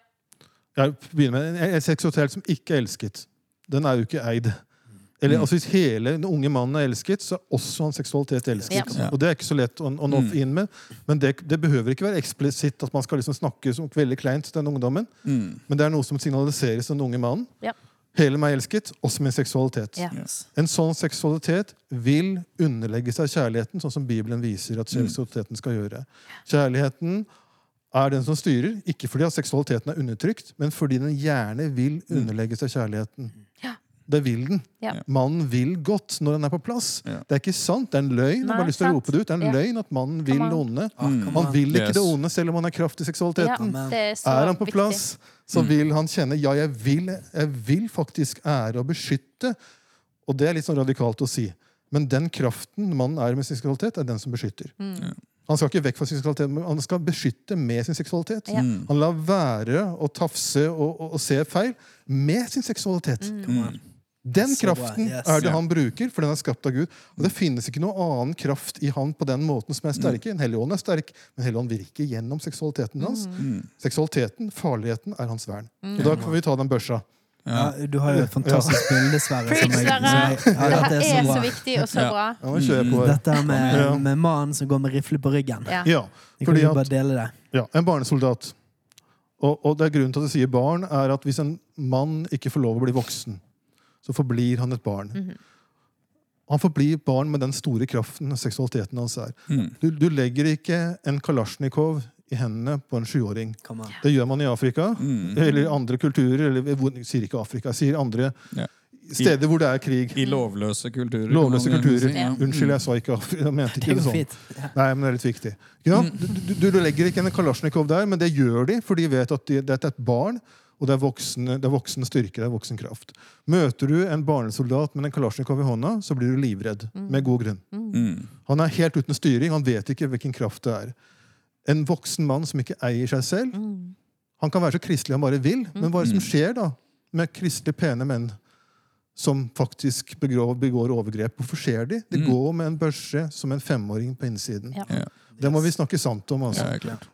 Jeg begynner med en seksualitet som ikke er elsket. Den er jo ikke eid. Eller altså, hvis hele den unge mannen er elsket, så er også hans seksualitet elsket. Og det er ikke så lett å nå inn med. Men det behøver ikke være eksplisitt at man skal liksom snakke som veldig kleint til den ungdommen. Men det er noe som signaliseres til den unge mannen. Hele meg elsket, også min seksualitet. En sånn seksualitet vil underlegge seg kjærligheten, sånn som Bibelen viser at seksualiteten skal gjøre. Kjærligheten er den som styrer, ikke fordi at seksualiteten er undertrykt, men fordi den gjerne vil underlegge seg kjærligheten. Det vil den. Mannen vil godt når den er på plass. Det er ikke sant, det er en løgn. Jeg har bare lyst til å rope det ut. Det er en løgn at mannen vil det onde. Han vil ikke det onde selv om han er kraft i seksualiteten. Er han på plass, så vil han kjenne, jeg vil faktisk ære og beskytte. Og det er litt sånn radikalt å si. Men den kraften mannen er med seksualitet, er den som beskytter. Han skal ikke vekk fra seksualitet, men han skal beskytte med sin seksualitet. Han lar være å tafse og se feil med sin seksualitet. Den kraften er det han bruker, for den er skapt av Gud. Og det finnes ikke noen annen kraft i han på den måten som er sterke. En Helligånd er sterk, men Helligånd virker gjennom seksualiteten hans. Seksualiteten, farligheten, er hans vern. Og da kan vi ta den børsa. Du har jo et fantastisk bilde, Sverre. Det er så viktig og så bra. Dette med mannen som går med rifle på ryggen. Vi kan jo bare dele det. En barnesoldat. Og det er grunnen til at jeg sier barn, er at hvis en mann ikke får lov å bli voksen, så forblir han et barn. Han forblir barn med den store kraften og seksualiteten hans er. Du legger ikke en Kalashnikov i hendene på en 7-åring. Come on. Det gjør man i Afrika, eller andre kulturer, eller jeg sier ikke Afrika, jeg sier andre steder hvor det er krig. I lovløse kulturer. Lovløse kulturer. Ja. Unnskyld, jeg sa ikke Afrika. Jeg mente ikke Det det går sånn. fint. Ja. Nei, men det er litt viktig. Ja, du legger ikke en Kalasjnikov der, men det gjør de, for de vet at det er et barn, og det er voksen styrke, det er voksen kraft. Møter du en barnesoldat med en Kalasjnikov i hånda, så blir du livredd, med god grunn. Han er helt uten styring, han vet ikke hvilken kraft det er. En voksen mann som ikke eier seg selv, han kan være så kristelig han bare vil, men hva er det som skjer da, med kristelig pene menn, som faktisk begår overgrep? Hvorfor skjer de? Det går med en børse som en 5-åring på innsiden. Ja. Ja. Det må vi snakke sant om, altså. Ja, klart.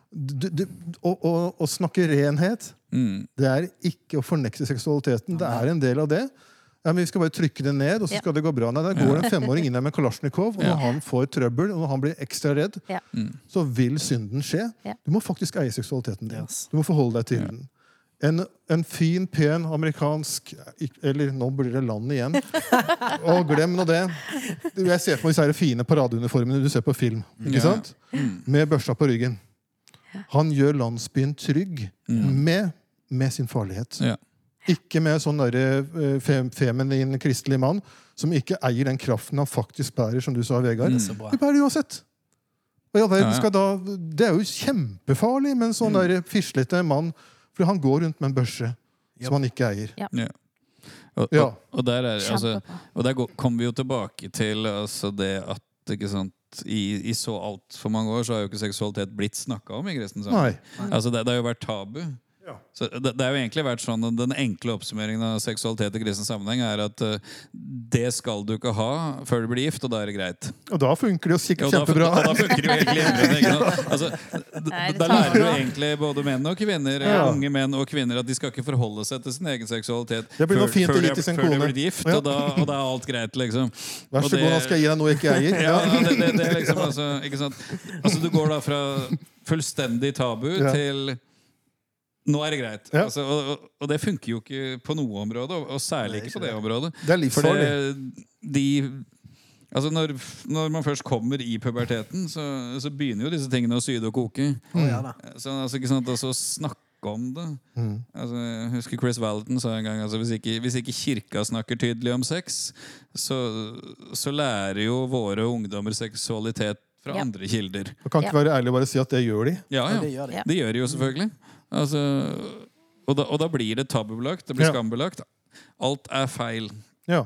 Å snakke renhet, det er ikke å fornekte seksualiteten. Det er en del av det. Ja, men vi skal bare trykke det ned, og så skal det gå bra. Nei, der går en 5-åring inn der med Kalasjnikov, og når han får trøbbel, og når han blir ekstra redd, så vil synden skje. Ja. Du må faktisk eie seksualiteten din. Yes. Du må forholde deg til den. En fin, pen, amerikansk, eller nå blir det land igjen. Og glem nå det. Jeg ser på disse fine paradeuniformene du ser på film, ikke sant? Med børsa på ryggen. Han gjør landsbyen trygg med sin farlighet. Ja. Ikke med sånn feminin kristelig mann som ikke eier den kraften han faktisk bærer, som du sa, Vegard. Det er så bra. Det bærer det uansett. Og det er jo kjempefarlig med en sånn fislete mann, for han går rundt med en børse som han ikke eier. Ja. Ja. Og der kommer vi jo tilbake til altså det at ikke sant, i så alt for mange år så har jo ikke seksualitet blitt snakket om i kristen sammenheng. Altså det har jo vært tabu. Ja. Så det har jo egentlig vært sånn at den enkle oppsummeringen av seksualitet i kristen sammenheng er at det skal du ikke ha før du blir gift, og da er det greit. Og da funker det jo sikkert Ja, kjempebra. Da funker det jo egentlig hjemme, ikke sant? Altså, da lærer du egentlig både menn og kvinner, unge menn og kvinner, at de skal ikke forholde seg til sin egen seksualitet Det blir noe fint å gi til sin før de kone. blir gift, og da er alt greit, liksom. Vær så god, nå skal jeg gi deg noe jeg ikke eier. Ja, det er liksom, ikke sant? Altså, du går da fra fullstendig tabu til nå er det greit. Ja. Altså, og det funker jo ikke på noe område, og særlig ikke på det området. Det er livsfarlig. Altså når man først kommer i puberteten, så begynner jo disse tingene å syde og koke. Så altså, ikke sant, altså, å snakke om det. Altså, jeg husker Chris Valentin sa en gang, altså, hvis ikke kirka snakker tydelig om sex, så lærer jo våre ungdommer seksualitet fra andre kilder. Du kan ikke være ærlig og bare si at det gjør de. Ja. Det gjør de jo selvfølgelig. Altså, og da blir det tabubelagt, det blir skambelagt. Alt er feil. Ja.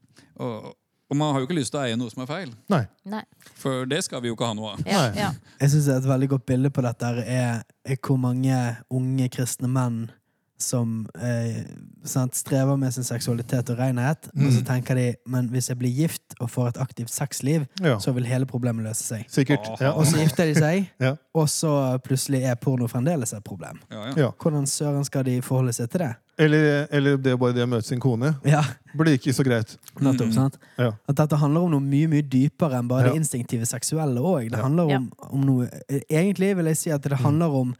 Og man har jo ikke lyst til å eie noe som er feil. Nei. For det skal vi jo ikke ha noe av. Ja. Jeg synes et veldig godt bilde på dette er hvor mange unge kristne menn som strever med sin seksualitet og renhet, og så tenker de, men hvis jeg blir gift og får et aktivt sexliv, så vil hele problemet løse seg. Sikkert. Ja. Og så gifter de seg, og så plutselig er porno fremdeles et problem. Ja. Hvordan søren skal de forholde seg til det? Eller det er bare det å møte sin kone. Ja, Blir ikke så greit. nettopp, sant? Ja. At dette handler om noe mye, mye dypere enn bare det instinktive seksuelle også. Det handler om noe, egentlig vil jeg si at det handler om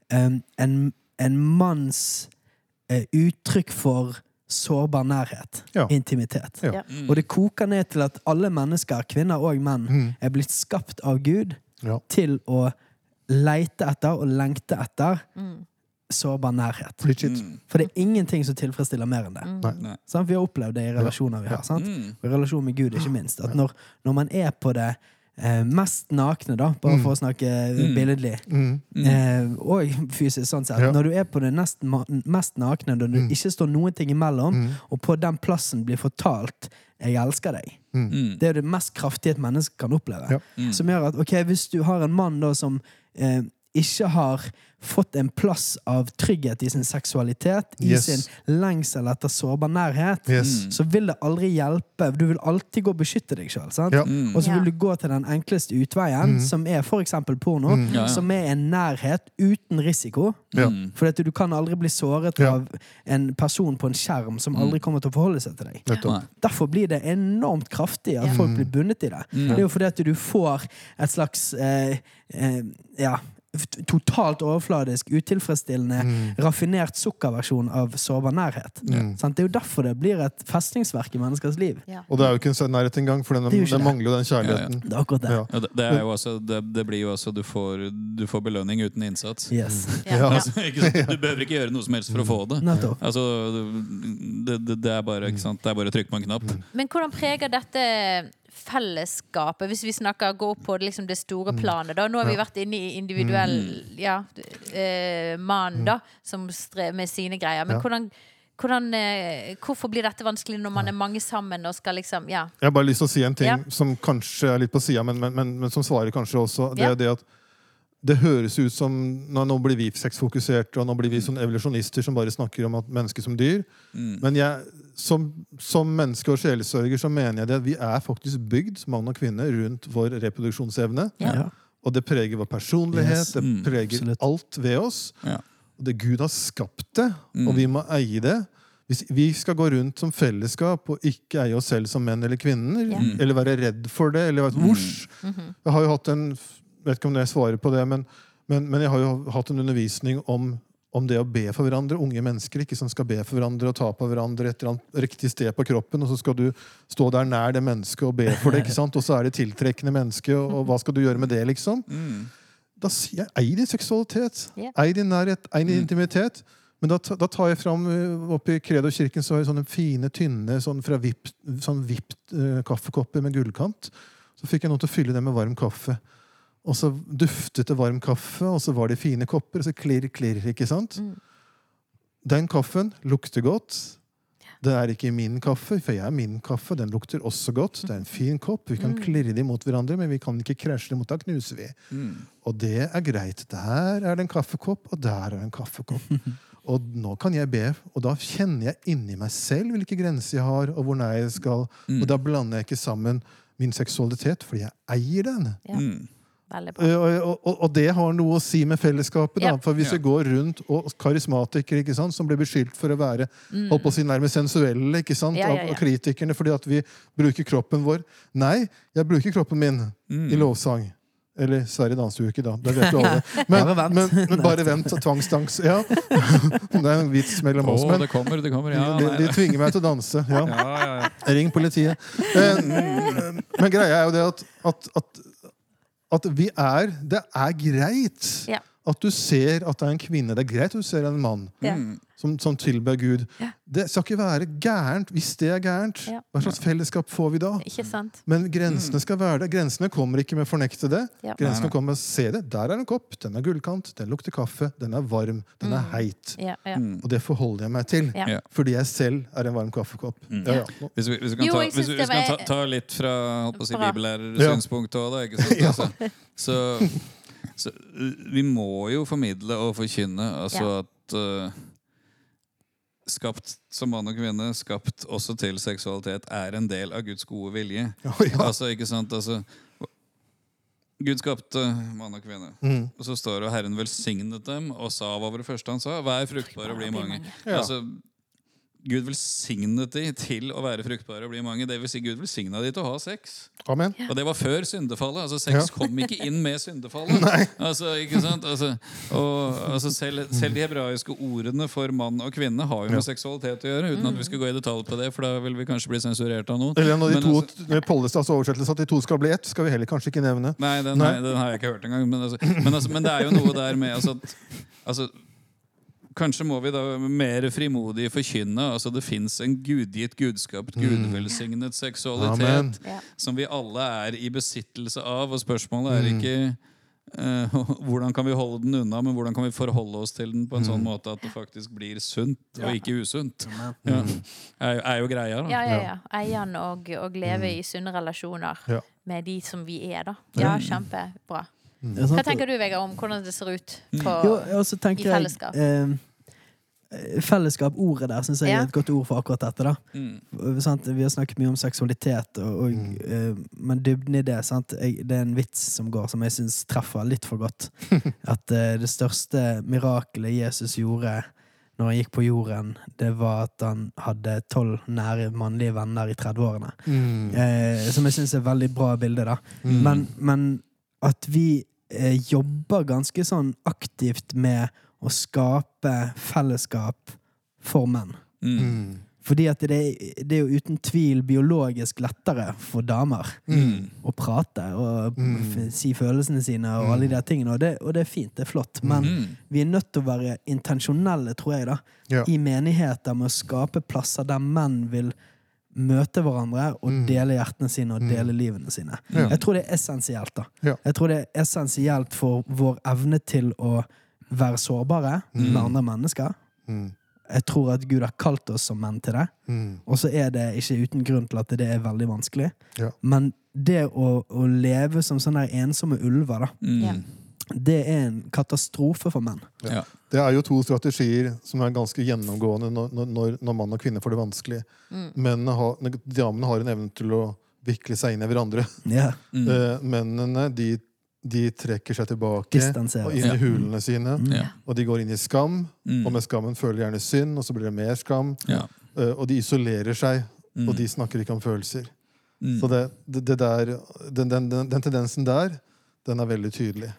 en manns uttrykk for sårbar nærhet, intimitet. Ja. Og det koker ned til at alle mennesker, kvinner og menn, er blitt skapt av Gud til å leite etter og lengte etter sårbar nærhet. For det er ingenting som tilfredsstiller mer enn det. Sant? Vi har opplevd det i relasjoner vi har. Sant? Og i relasjon med Gud, ikke minst. At når man er på det mest nakne, da, bare for å snakke billedlig, og fysisk sånn sett. Når du er på det mest nakne, når det ikke står noen ting imellom, og på den plassen blir fortalt «jeg elsker deg». Det er det mest kraftige et menneske kan oppleve. Som gjør at, hvis du har en mann da som ikke har fått en plass av trygghet i sin seksualitet, i sin lengsel etter sårbar nærhet, så vil det aldri hjelpe. Du vil alltid gå og beskytte deg selv, sant? Og så vil du gå til den enkleste utveien, som er for eksempel porno, som er en nærhet uten risiko. For du kan aldri bli såret av en person på en skjerm som aldri kommer til å forholde seg til deg. Derfor blir det enormt kraftig at folk blir bundet i det. Det er jo fordi at du får et slags totalt overfladisk, utilfredsstillende, raffinert sukkerversjon av sårbar nærhet. Sant? Det jo derfor det blir et festningsverk i menneskers liv. Ja. Og det jo ikke en sånn nærhet engang, for den mangler jo den kjærligheten. Det akkurat det. Ja, det jo også, det blir jo også du får belønning uten innsats. Yes. Ja. Altså, ikke sant? Du behøver ikke gjøre noe som helst for å få det. Nettopp. Altså, det bare, ikke sant? Det bare å trykke på en knapp. Men hvordan preger dette fellesskapet, hvis vi gå opp på liksom det store planet da? Nå har vi vært inne i individuell mann da, som strever med sine greier, men hvorfor blir dette vanskelig når man mange sammen og skal liksom, Jeg har bare lyst til å si en ting som kanskje litt på siden, men som svarer kanskje også. Det det at det høres ut som, nå blir vi sexfokusert, og nå blir vi sånn evolusjonister som bare snakker om at mennesker som dyr. Men jeg, som menneske og sjelesørger, så mener jeg det at vi faktisk bygd, mann og kvinne, rundt vår reproduksjonsevne. Og det preger vår personlighet, det preger alt ved oss. Og det Gud har skapt det, og vi må eie det. Hvis vi skal gå rundt som fellesskap og ikke eie oss selv som menn eller kvinner, eller være redd for det, eller være vors. Jeg har jo hatt vet ikke om jeg svarer på det, men jeg har jo hatt en undervisning om det å be for hverandre. Unge mennesker ikke som skal be for hverandre og ta på hverandre et eller annet riktig sted på kroppen, og så skal du stå der nær det mennesket og be for det, ikke sant? Og så det tiltrekkende menneske, og hva skal du gjøre med det, liksom? Da sier jeg, ei din seksualitet, ei din nærhet, ei din intimitet. Men da tar jeg fram, oppe i Credo-kirken, så har jeg sånne fine, tynne, sånn vipt kaffekopper med gullkant. Så fikk jeg noe til å fylle det med varm kaffe. Og så duftet det varm kaffe, og så var det fine kopper, og så klirr, ikke sant? Den kaffen lukter godt. Det ikke min kaffe, for jeg min kaffe. Den lukter også godt. Det en fin kopp. Vi kan klirre dem mot hverandre, men vi kan ikke krasje dem mot, da knuser vi. Og det greit. Der det en kaffekopp, og der en kaffekopp. Og nå kan jeg be, og da kjenner jeg inni meg selv hvilke grenser jeg har, og hvor nær jeg skal. Og da blander jeg ikke sammen min seksualitet, fordi jeg eier den. Og det har noe å si med fellesskapet da. For hvis vi går rundt og karismatikere, ikke sant, som blir beskyldt for å være holdt på å si nærmest sensuelle, ikke sant, av kritikerne, fordi at vi bruker kroppen vår. Nei, jeg bruker kroppen min i lovsang. Eller Sverige dansuke da, det vet du alle. Men bare vent, tvangstans. Ja. Det en vits mellom oss. Men det kommer, de tvinger meg til å danse. Ja. Ring politiet. Men greia jo det at vi det greit at du ser at det en kvinne, det greit at du ser en mann som tilber Gud. Det skal ikke være gærent hvis det gærent. Hva slags fellesskap får vi da? Ikke sant? Men grensene skal være det. Grensene kommer ikke med å fornekte det. Grensene kommer med å se det. Der en kopp, den gullkant, den lukter kaffe, den varm, den heit. Og det forholder jeg meg til. Fordi jeg selv en varm kaffekopp. Hvis vi kan ta litt fra bibellærersynspunktet også, da, ikke sant? Så vi må jo formidle og forkynne altså at skapt som mann og kvinne, skapt også til seksualitet, en del av Guds gode vilje. Altså, ikke sant? Altså, Gud skapte mann og kvinne. Og så står det, Herren velsignet dem, og sa hva var det første han sa? Vær fruktbare og bli mange. Altså, Gud velsignet de til å være fruktbare og bli mange. Det vil si Gud velsignet de til å ha sex. Amen. Og det var før syndefallet. Altså sex kom ikke inn med syndefallet. Altså, ikke sant? Altså, selv de hebraiske ordene for mann og kvinne har jo med seksualitet å gjøre, uten at vi skal gå i detalj på det, for da vil vi kanskje bli sensurert av noen. Eller når de Pollestads oversettelse at de to skal bli ett, skal vi heller kanskje ikke nevne. Nei, den har jeg ikke hørt engang. Men det jo noe der med altså kanskje må vi da mer frimodig forkynne. Altså det finnes en gudgitt, gudskapt, gudvelsignet seksualitet som vi alle i besittelse av. Og spørsmålet ikke hvordan kan vi holde den unna, men hvordan kan vi forholde oss til den på en sånn måte at det faktisk blir sunt og ikke usunt. Jo greia da. Eie den og leve i sunne relasjoner med de som vi da. Kjempebra. Hva tenker du, Vegard, om hvordan det ser ut i fellesskap? Fellesskap, ordet der, synes jeg et godt ord for akkurat dette da. Vi har snakket mye om seksualitet men dybden i det, sant? Det en vits som går, som jeg synes treffer litt for godt. At det største mirakelet Jesus gjorde når han gikk på jorden, det var at han hadde 12 nære mannlige venner i 30-årene. Som jeg synes veldig bra bilde da. Men at vi jobber ganske sånn aktivt med å skape fellesskap for menn. Fordi at det er jo uten tvil biologisk lettere for damer å prate og si følelsene sine og alle de tingene, og det er fint, det er flott, men vi er nødt til å være intensjonelle, tror jeg da, i menigheter med å skape plasser der menn vil møte hverandre og dele hjertene sine og dele livene sine. Jeg tror det er essensielt da. Jeg tror det er essensielt for vår evne til å være sårbare med andre mennesker. Jeg tror at Gud har kalt oss som menn til det. Og så er det ikke uten grunn til at det er veldig vanskelig. Men det å leve som sånne ensomme ulver da, det er en katastrofe for menn. Det er jo 2 strategier som er ganske gjennomgående når mann og kvinne får det vanskelig. Damene har en evne til å vikle seg inn i hverandre. Mennene, de trekker seg tilbake og inn i hulene sine, og de går inn i skam, og med skammen føler gjerne synd, og så blir det mer skam, og de isolerer seg, og de snakker ikke om følelser. Så den tendensen der, den er veldig tydelig.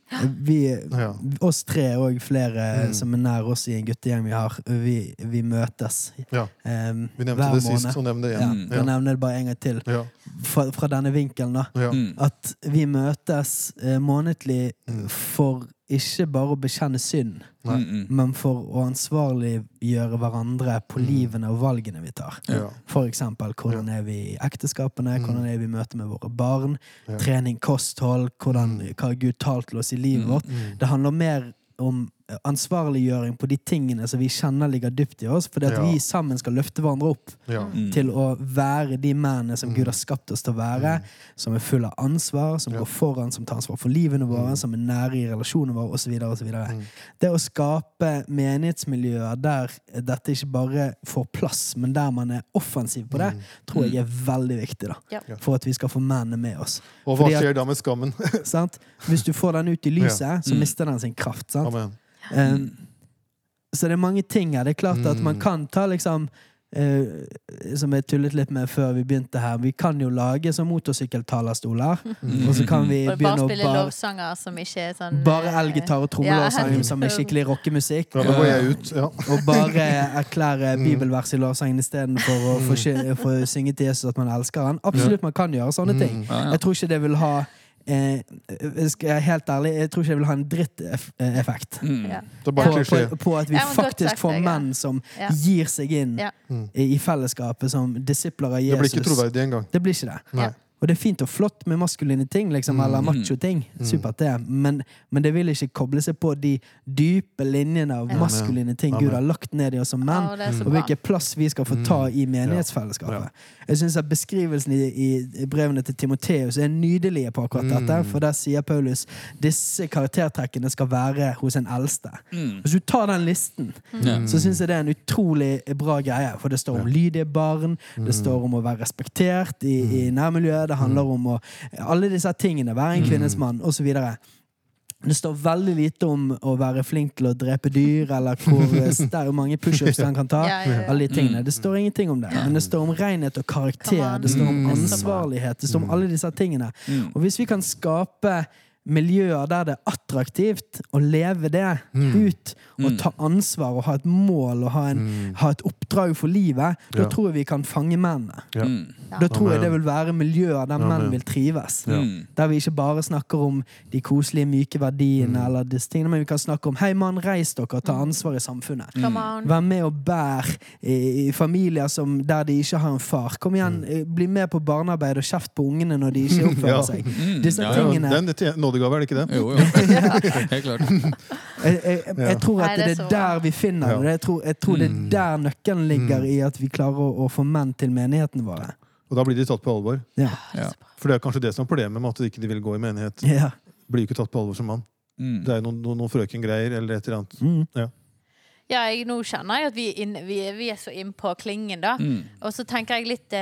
Oss tre og flere som er nær oss i en guttegjeng vi har, vi møtes vi nevnte det sist, så nevner det igjen. Vi nevner det bare en gang til fra denne vinkelen da, at vi møtes månedlig for ikke bare å bekjenne synd, men for å ansvarliggjøre hverandre på livene og valgene vi tar. For eksempel, hvordan er vi i ekteskapene, hvordan er vi i møte med våre barn, trening, kosthold, hva Gud talt til oss i livet vårt. Det handler mer om ansvarliggjøring på de tingene som vi kjenner ligger dypt i oss, fordi at vi sammen skal løfte hverandre opp til å være de mennene som Gud har skapt oss til å være, som er full av ansvar, som går foran, som tar ansvar for livene våre, som er nære i relasjoner våre, og så videre, og så videre. Det å skape menighetsmiljøer der dette ikke bare får plass, men der man er offensiv på det, tror jeg er veldig viktig da, for at vi skal få mennene med oss. Og hva skjer da med skammen? Sant? Hvis du får den ut i lyset, så mister den sin kraft, sant? Amen. Så det er mange ting her. Det er klart at man kan ta liksom som jeg tullet litt med før vi begynte her, vi kan jo lage som motorsykkeltalerstoler, og så kan vi begynne å spille lovsanger som ikke er sånn bare elgitar og trommelovsanger som er skikkelig rockemusikk, og bare erklære bibelvers i lovsangen i stedet for å få synge til Jesus at man elsker han. Absolutt, man kan gjøre sånne ting. Jeg tror ikke det vil ha skal jeg helt ærlig, jeg tror ikke jeg vil ha en dritt-effekt på at vi faktisk får menn som gir seg inn i fellesskapet som disipler av Jesus. Det blir ikke troverdig en gang. Det blir ikke det. Og det er fint og flott med maskuline ting, liksom, eller macho-ting. Supert det. Men det vil ikke koble seg på de dype linjene av maskuline ting Gud har lagt ned i oss som menn, og hvilken plass vi skal få ta i menighetsfellesskapet. Jeg synes at beskrivelsen i brevene til Timoteus er nydelige på akkurat dette, for der sier Paulus disse karaktertrekkene skal være hos en eldste. Hvis du tar den listen, så synes jeg det er en utrolig bra greie, for det står om lydige barn, det står om å være respektert i nærmiljøet, det handler om alle disse tingene, være en kvinnes mann, og så videre. Det står veldig lite om å være flink til å drepe dyr, eller hvor mange push-ups han kan ta, alle de tingene. Det står ingenting om det, men det står om renhet og karakter, det står om ansvarlighet, det står om alle disse tingene. Og hvis vi kan skape miljøer der det er attraktivt å leve det ut og ta ansvar og ha et mål og ha et oppdrag for livet, da tror jeg vi kan fange mennene. Da tror jeg det vil være miljøer der menn vil trives. Der vi ikke bare snakker om de koselige, myke verdiene eller disse tingene, men vi kan snakke om hei mann, reis dere og ta ansvar i samfunnet. Vær med og bær i familier der de ikke har en far. Kom igjen, bli med på barnearbeid og kjeft på ungene når de ikke oppfører seg. Disse tingene nådegaver, er det ikke det? Jo. Helt klart. Jeg tror at det er der vi finner det. Jeg tror det er der nøkkelen ligger i at vi klarer å få menn til menighetene våre. Og da blir de tatt på alvor. For det er kanskje det som er problemet med at de ikke vil gå i menighet. Blir jo ikke tatt på alvor som mann. Det er noen frøkengreier eller et eller annet. Nå kjenner jeg at vi er så inn på klingen da. Og så tenker jeg litt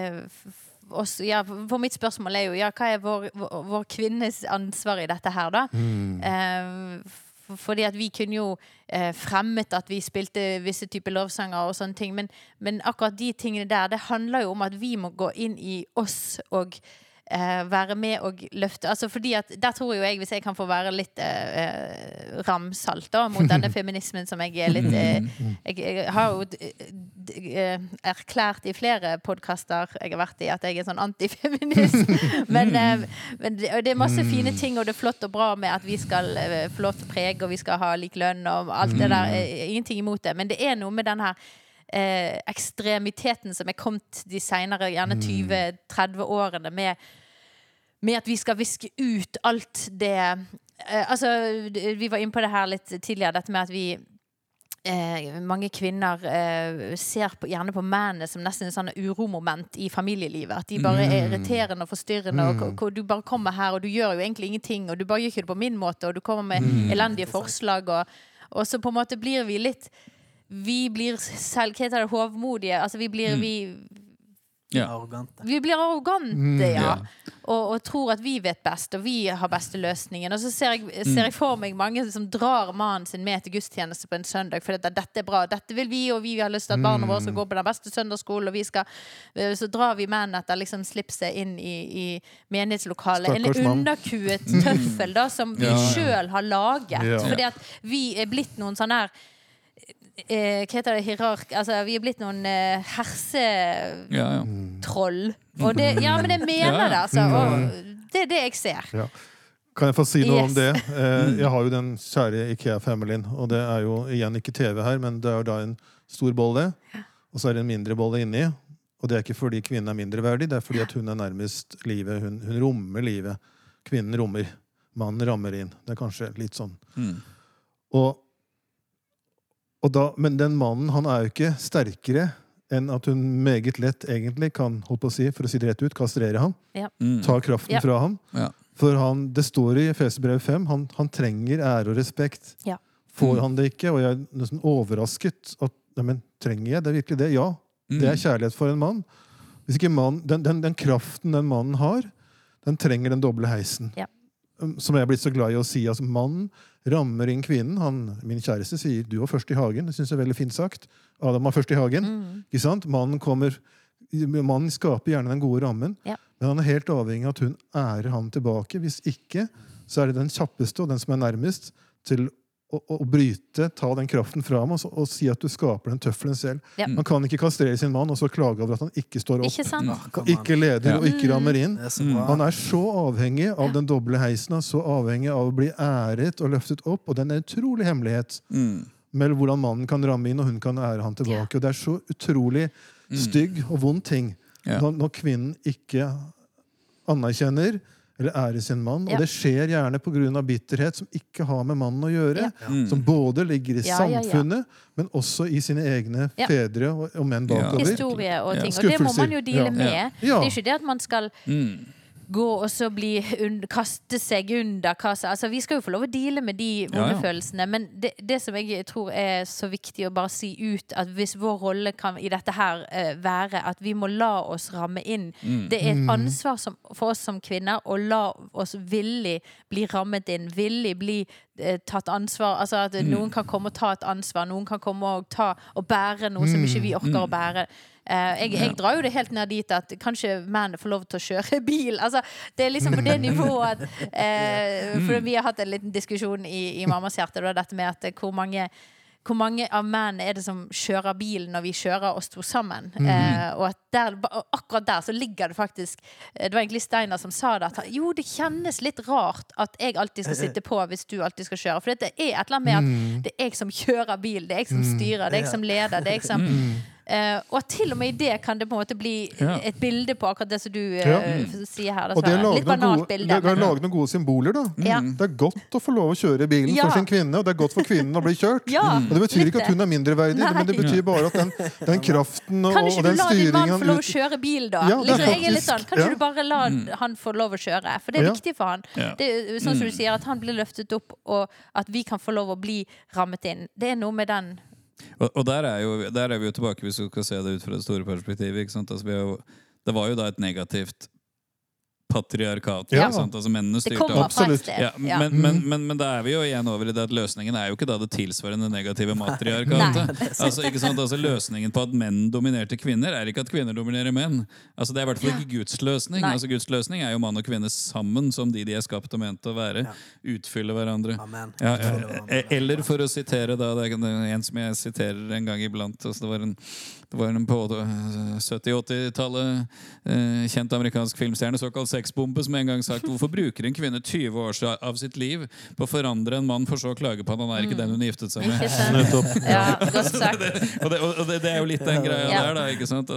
for mitt spørsmål er jo hva er vår kvinnes ansvar i dette her da? Fordi at vi kunne jo fremmet at vi spilte visse typer lovsanger og sånne ting, men akkurat de tingene der, det handler jo om at vi må gå inn i oss og være med og løfte, altså fordi at der tror jo jeg, hvis jeg kan få være litt ramsalt da, mot denne feminismen som jeg litt jeg har jo erklært i flere podcaster jeg har vært i at jeg sånn antifeminist men det masse fine ting og det flott og bra med at vi skal få lov til å prege og vi skal ha lik lønn og alt det der, ingenting imot det, men det noe med den her ekstremiteten som kommet de senere, gjerne 20-30 årene med at vi skal viske ut alt det altså, vi var inne på det her litt tidligere, dette med at vi mange kvinner ser gjerne på mennene som nesten en sånn uromoment i familielivet, at de bare irriterende og forstyrrende og du bare kommer her og du gjør jo egentlig ingenting og du bare gjør ikke det på min måte og du kommer med elendige forslag og så på en måte blir vi litt vi blir selv, hva heter det, hovmodige, altså vi blir arrogante. Vi blir arrogante, og tror at vi vet best, og vi har beste løsningen. Og så ser jeg for meg mange som drar mannen sin med til gudstjeneste på en søndag, for dette bra, dette vil vi, og vi har lyst til at barna våre skal gå på den beste søndagsskolen, og vi skal, så drar vi menn etter liksom slipse inn i menighetslokalet. En underkuet tøffel da, som vi selv har laget, fordi at vi blitt noen sånn her hva heter det, hierark, altså vi blitt noen hersetroll og det, men jeg mener det altså, og det jeg ser Kan jeg få si noe om det? Jeg har jo den kjære IKEA-familien og det jo igjen ikke TV her, men det jo da en stor bolle og så det en mindre bolle inni og det ikke fordi kvinnen mindre verdig, det fordi at hun nærmest livet, hun rommer livet kvinnen rommer, mannen rammer inn det kanskje litt sånn Og da, men den mannen, han jo ikke sterkere enn at hun meget lett egentlig kan, holdt på å si, for å si det rett ut, kastrere ham. Ta kraften fra ham. For det står i Efeserbrevet 5, han trenger ære og respekt. Får han det ikke, og jeg nesten overrasket at, men trenger jeg det virkelig det? Ja, det kjærlighet for en mann. Hvis ikke den kraften den mannen har, den trenger den doble heisen. Som jeg blitt så glad i å si, altså mannen rammer inn kvinnen. Min kjæreste sier, du var først i hagen. Det synes jeg veldig fint sagt. Adam var først i hagen. Ikke sant? Mannen skaper gjerne den gode rammen, men han helt avhengig av at hun ærer han tilbake. Hvis ikke, så det den kjappeste og den som nærmest til å bryte, ta den kraften fra ham og si at du skaper den tøffelen selv. Man kan ikke kastrere sin mann og så klage over at han ikke står opp. Ikke leder og ikke rammer inn. Han så avhengig av den doble heisen, så avhengig av å bli æret og løftet opp, og den utrolig hemmelighet med hvordan mannen kan ramme inn og hun kan ære han tilbake. Og det så utrolig stygg og vond ting når kvinnen ikke anerkjenner eller ære sin mann, og det skjer gjerne på grunn av bitterhet som ikke har med mannen å gjøre, som både ligger i samfunnet, men også i sine egne fedre og menn bakover. Historie og ting, og det må man jo dele med. Det ikke det at man skal gå og så kaste seg under kassa. Altså, vi skal jo få lov å deale med de vonde følelsene, men det som jeg tror så viktig å bare si ut, at hvis vår rolle kan i dette her være at vi må la oss ramme inn, det et ansvar for oss som kvinner å la oss villig bli rammet inn, villig bli tatt ansvar, altså at noen kan komme og ta et ansvar, noen kan komme og bære noe som ikke vi orker å bære. Jeg drar jo det helt ned dit at kanskje mennene får lov til å kjøre bil, altså det liksom på det nivået for vi har hatt en liten diskusjon i Mammas hjerte, dette med at hvor mange av mennene det som kjører bil når vi kjører oss to sammen, og at akkurat der så ligger det faktisk, det var egentlig Steiner som sa det, at jo, det kjennes litt rart at jeg alltid skal sitte på hvis du alltid skal kjøre, for det et eller annet med at det jeg som kjører bil, det jeg som styrer, det jeg som leder, det jeg som og til og med i det kan det på en måte bli et bilde på akkurat det som du sier her. Og det litt banalt bilde. Det laget noen gode symboler da. Det godt å få lov å kjøre bilen for sin kvinne, og det godt for kvinnen å bli kjørt. Og det betyr ikke at hun mindreverdig, men det betyr bare at den kraften og den styringen... Kan ikke du la din mann få lov å kjøre bil da? Jeg litt sånn, kan ikke du bare la han få lov å kjøre? For det viktig for han. Det sånn som du sier, at han blir løftet opp, og at vi kan få lov å bli rammet inn. Det noe med den... Og der vi jo tilbake, hvis du skal se det ut fra det store perspektivet, ikke sant? Altså, det var jo da et negativt patriarkat. Ja. Sant? Altså mennene Det styrte kommer opp. fra et Absolutt. sted. Ja, Ja. men da er vi jo igjen over i det at løsningen er jo ikke da det tilsvarende negative matriarkatet. Nei. Altså, ikke sant? Altså, løsningen på at menn dominerte kvinner er ikke at kvinner dominerer menn. Altså, det er i hvert fall ikke Guds løsning. Nei. Altså, Guds løsning er jo mann og kvinne sammen som de er skapt og ment å være. Utfylle hverandre. Amen. Ja, eller for å sitere da, det er en som jeg siterer en gang iblant. Altså, det var en på 70-80-tallet kjent amerikansk filmstjerne, såkalt sexbombe, som en gang sagt: hvorfor bruker en kvinne 20 år av sitt liv på å forandre en mann for så å klage på at han er ikke den hun giftet seg med? Ikke sant? Nettopp. Ja, godt sagt. Og det er jo litt den greia Ja. der, da, ikke sant?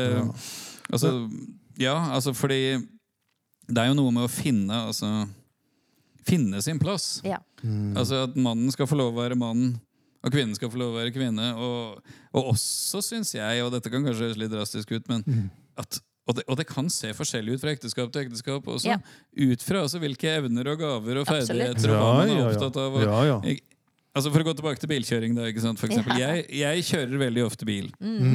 Altså, fordi det er jo noe med å finne sin plass. Ja. Altså at mannen skal få lov å være mann, og kvinnen skal få lov å være kvinne. Og også syns jeg, og dette kan kanskje høres litt drastisk ut, men at og det kan se forskjellig ut fra ekteskap til ekteskap også. Ja. Ut fra altså, hvilke evner og gaver og Absolutt. ferdigheter og hva man er opptatt av. Ja, ja. Altså For å gå tilbake til bilkjøring, da, ikke sant? For eksempel. Ja. Jeg kjører veldig ofte bil.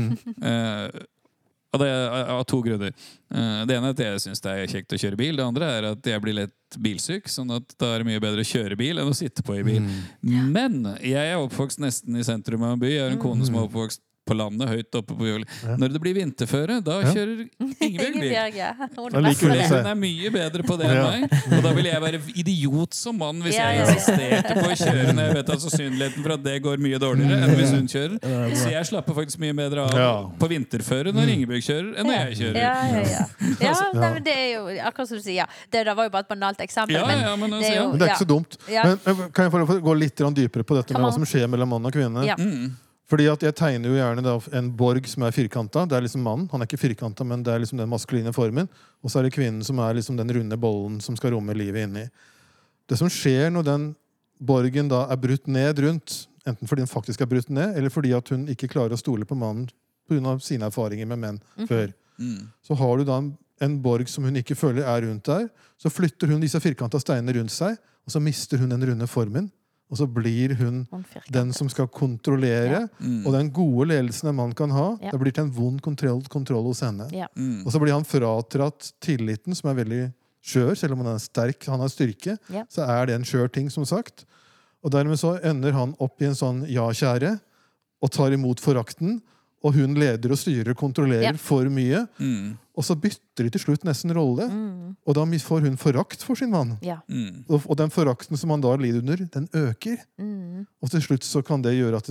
Og det er av to grunner. Det ene er at jeg syns det er kjekt å kjøre bil. Det andre er at jeg blir lett bilsyk, sånn at da er det mye bedre å kjøre bil enn å sitte på i bil. Men jeg er oppvokst nesten i sentrum av en by. Jeg har en kone som er oppvokst på landet, høyt oppe på jord. Når det blir vinterføre, da kjører Ingebjørg bil. Hun Da liker hun det. Hun er mye bedre på det enn meg. Og da vil jeg være idiot som mann hvis jeg insisterte på å kjøre når jeg vet at sannsynligheten for at det går mye dårligere enn hvis hun kjører. Så jeg slapper faktisk mye bedre av på vinterføre når Ingebjørg kjører enn når jeg kjører. Nei, men det er jo akkurat som du sier. Det der var jo bare et banalt eksempel. Men det er jo, Men det er ikke så dumt. Ja. Men kan jeg få gå litt dypere på dette med hva som skjer mellom mann og kvinne? Ja. Fordi at jeg tegner jo gjerne da en borg som er firkanta. Det er liksom mannen. Han er ikke firkanta, men det er liksom den maskuline formen. Og så er det kvinnen som er liksom den runde bollen som skal romme livet inni. Det som skjer når den borgen da er brutt ned rundt, enten fordi den faktisk er brutt ned, eller fordi at hun ikke klarer å stole på mannen pga. Sine erfaringer med menn før, så har du da en borg som hun ikke føler er rundt der. Så flytter hun disse firkanta steinene rundt seg, og så mister hun den runde formen. Og så blir hun den som skal kontrollere. Og den gode ledelsen en mann kan ha, det blir til en vond kontroll hos henne. Og så blir han fratratt tilliten, som er veldig skjør, selv om han er sterk, han har styrke. Så er det en skjør ting, som sagt. Og dermed så ender han opp i en sånn ja-kjære, og tar imot forakten. Og hun leder og styrer og kontrollerer for mye. Og så bytter de til slutt nesten rolle. Og da får hun forakt for sin mann. Og den forakten som han da lider under, den øker. Og til slutt så kan det gjøre at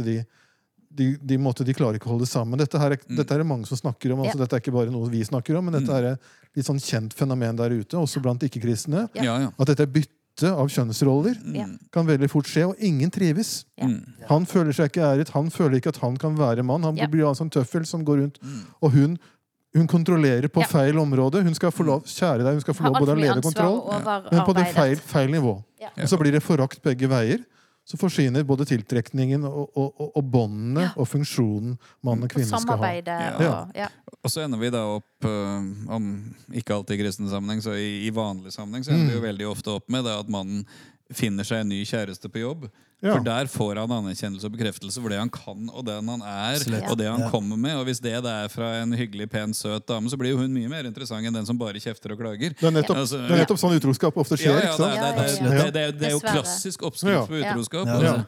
de klarer ikke å holde det sammen. Dette er det mange som snakker om. Altså, dette er ikke bare noe vi snakker om, men dette er et litt sånn kjent fenomen der ute, også blant ikke-kristne. At dette er bytte av kjønnsroller kan veldig fort skje, og ingen trives. Han føler seg ikke æret, han føler ikke at han kan være mann. Han blir en sånn tøffel som går rundt, og hun kontrollerer på feil område. Hun skal få lov, kjære deg, hun skal få lov både å lede kontroll, men på det feil nivå. Og så blir det forakt begge veier. Så forsvinner både tiltrekningen og båndene og funksjonen mann og kvinne skal ha. Og så ender vi da opp, om ikke alltid i kristen sammenheng, så i vanlig sammenheng, så ender vi jo veldig ofte opp med det at mannen finner seg en ny kjæreste på jobb. For der får han anerkjennelse og bekreftelse for det han kan, og den han er, og det han kommer med. Og hvis det er fra en hyggelig, pen, søt dame, så blir jo hun mye mer interessant enn den som bare kjefter og klager. Det er nettopp sånn utroskap ofte skjer, ikke sant? Det er jo klassisk oppskrift på utroskap.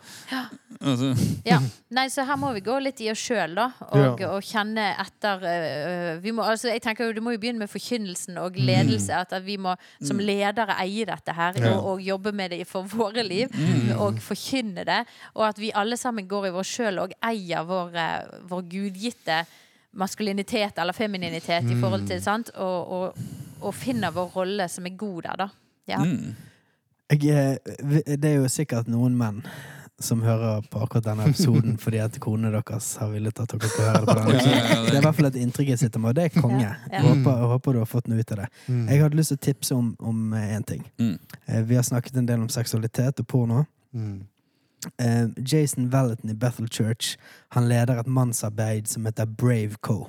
Nei, så her må vi gå litt i oss selv da, og kjenne etter. Jeg tenker jo, det må jo begynne med forkynnelsen og ledelse, at vi må som ledere eie dette her, og jobbe med det for våre liv, og forkynne det, og at vi alle sammen går i vår selv og eier vår gudgitte maskulinitet eller femininitet i forhold til, sant? Og finner vår rolle som er god der da. Det er jo sikkert noen menn som hører på akkurat denne episoden fordi at kone deres har villet at dere skal høre det på denne episoden. Det er i hvert fall et inntrykk jeg sitter med, og det er konge. Jeg håper du har fått noe ut av det. Jeg hadde lyst til å tipse om en ting. Vi har snakket en del om seksualitet og porno. Jason Valentin i Bethel Church, han leder et mannsarbeid som heter Brave Co.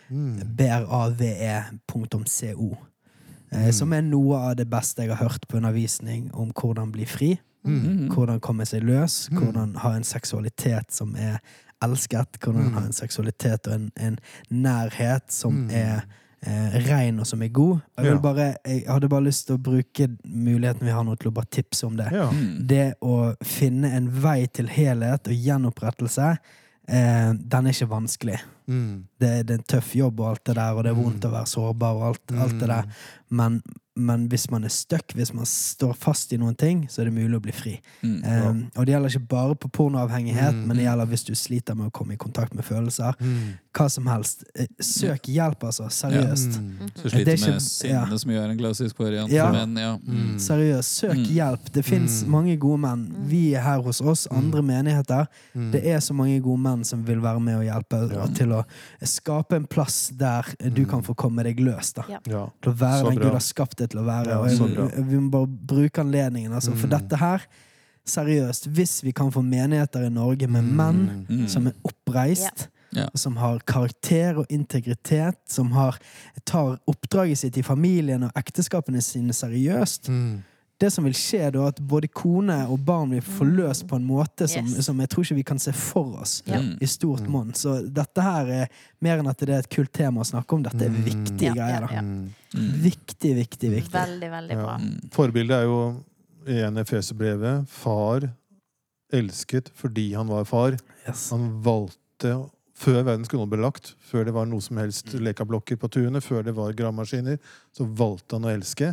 brave.co, som er noe av det beste jeg har hørt på undervisning om hvordan bli fri, hvordan komme seg løs, hvordan ha en seksualitet som er elsket, hvordan ha en seksualitet og en nærhet som er ren og som god. Jeg hadde bare lyst til å bruke muligheten vi har nå til å bare tipse om det. Ja. Det å finne en vei til helhet og gjenopprettelse, den er ikke vanskelig. Det er en tøff jobb og alt det der, og det er vondt å være sårbar og alt det der. Men hvis man er støkk, hvis man står fast i noen ting, så er det mulig å bli fri. Og det gjelder ikke bare på pornoavhengighet, men det gjelder hvis du sliter med å komme i kontakt med følelser. Hva som helst. Søk hjelp, altså. Seriøst. Så sliter med sinne, som jo er en klassisk variant. Men, seriøst. Søk hjelp. Det finnes mange gode menn. Vi er her hos oss, andre menigheter. Det er så mange gode menn som vil være med og hjelpe til å skape en plass der du kan få komme deg løs, da. Til å være den Gud har skapt det til å være. Vi må bare bruke anledningen, altså. For dette her, seriøst, hvis vi kan få menigheter i Norge med menn som er oppreist, som har karakter og integritet, som tar oppdraget sitt i familien og ekteskapene sine seriøst, det som vil skje da, at både kone og barn vil forløst på en måte som jeg tror ikke vi kan se for oss i stort monn. Så dette her er mer enn at det er et kult tema å snakke om. Dette er viktige greier da. Viktig. Veldig, veldig bra. Forbildet er jo i en Efeserbrevet, far elsket fordi han var far. Han valgte før verdens grunn ble lagt, før det var noe som helst lekablokker på tunet, før det var gravemaskiner, så valgte han å elske.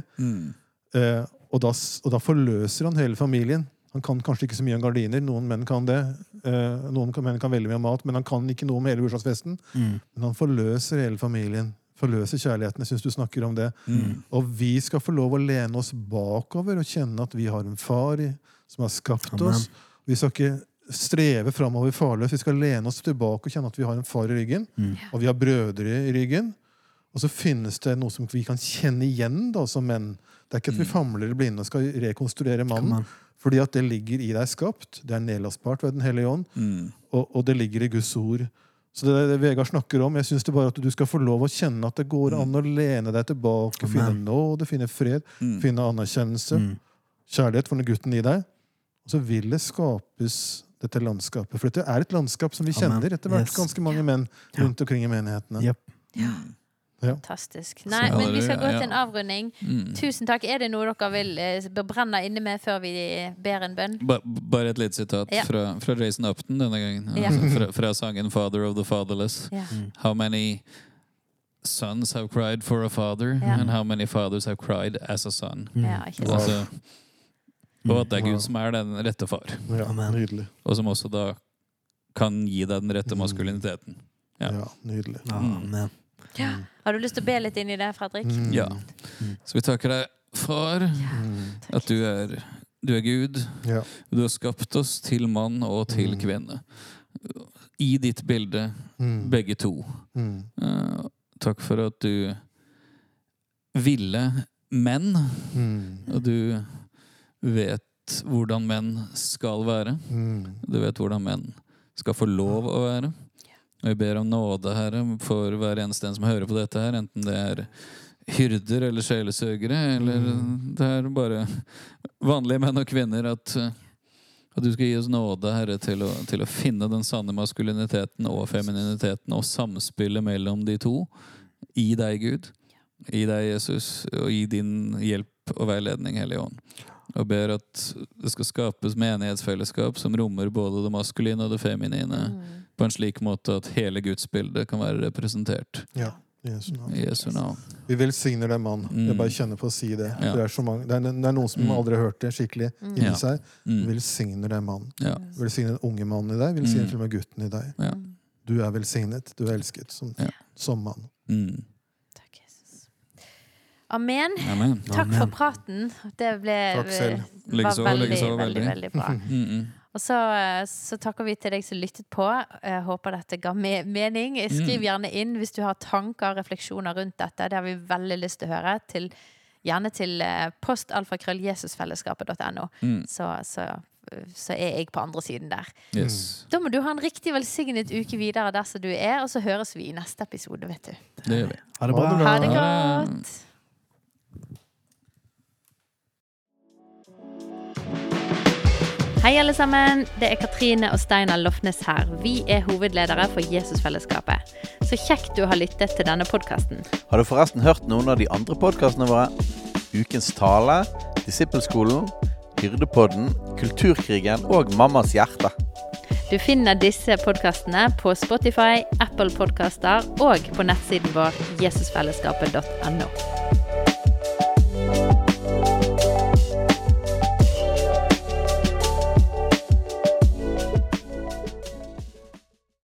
Og da forløser han hele familien. Han kan kanskje ikke så mye om gardiner, noen menn kan det, noen menn kan veldig mye om mat, men han kan ikke noe om hele bursdagsfesten. Men han forløser hele familien, forløser kjærligheten. Jeg synes du snakker om det. Og vi skal få lov å lene oss bakover og kjenne at vi har en far som har skapt oss. Vi skal ikke streve fremover farløs, vi skal lene oss tilbake og kjenne at vi har en far i ryggen, og vi har brødre i ryggen. Og så finnes det noe som vi kan kjenne igjen da, som menn. Det er ikke at vi famler i blinde og skal rekonstruere mannen, fordi at det ligger i deg skapt. Det er nedlastbart ved Den Hellige Ånd, og det ligger i Guds ord. Så det er det Vegard snakker om. Jeg synes det bare at du skal få lov å kjenne at det går an å lene deg tilbake, finne nåde, finne fred, finne anerkjennelse, kjærlighet for den gutten i deg. Og så vil det skapes dette landskapet. For dette er et landskap som vi kjenner etter hvert ganske mange menn rundt omkring i menighetene. Fantastisk. Nei, men vi skal gå til en avrunding. Tusen takk. Er det noe dere vil brenne inne med før vi ber en bønn? Bare et litt sitat fra Jason Upton denne gangen. Fra sangen Father of the Fatherless. How many sons have cried for a father, and how many fathers have cried as a son. Altså, og at det er Gud som er den rette far. Nydelig. Og som også da kan gi deg den rette maskuliniteten. Nydelig. Amen. Har du lyst til å be litt inn i det, Fredrik? Ja. Så vi takker deg, far, at du er Gud. Du har skapt oss til mann og til kvinne. I ditt bilde, begge to. Takk for at du ville menn, og du vet hvordan menn skal være. Du vet hvordan menn skal få lov å være. Og jeg ber om nåde, Herre, for hver eneste en som hører på dette her, enten det er hyrder eller sjelesøgere, eller det er bare vanlige menn og kvinner, at du skal gi oss nåde, Herre, til å finne den sanne maskuliniteten og femininiteten og samspillet mellom de to i deg, Gud, i deg, Jesus, og i din hjelp og veiledning, Hellige Ånd. Og ber at det skal skapes menighetsfellesskap som rommer både det maskuline og det feminine på en slik måte at hele Guds bilde kan være representert. Ja, i Jesu navn. Vi velsigner deg, mann. Jeg bare kjenner på å si det. Det er så mange. Det er noen som aldri har hørt det skikkelig inni seg. Vi velsigner deg, mann. Vi velsigner den unge mannen i deg. Vi velsigner til og med gutten i deg. Du er velsignet. Du er elsket som mann. Takk, Jesus. Amen. Takk for praten. Det var veldig bra. Og så takker vi til deg som lyttet på. Jeg håper dette ga mening. Skriv gjerne inn hvis du har tanker og refleksjoner rundt dette. Det har vi veldig lyst til å høre. Gjerne til post@jesusfellesskapet.no. Så er jeg på andre siden der. Da må du ha en riktig velsignet uke videre der som du er, og så høres vi i neste episode, vet du. Det gjør vi. Ha det bra. Ha det godt. Hei alle sammen, det Katrine og Steinar Lofnes her. Vi hovedledere for Jesusfellesskapet. Så kjekt du har lyttet til denne podcasten. Har du forresten hørt noen av de andre podcastene våre? Ukens tale, Disippelskolen, Hyrdepodden, Kulturkrigen og Mammas hjerte. Du finner disse podcastene på Spotify, Apple Podcaster og på nettsiden vår jesusfellesskapet.no.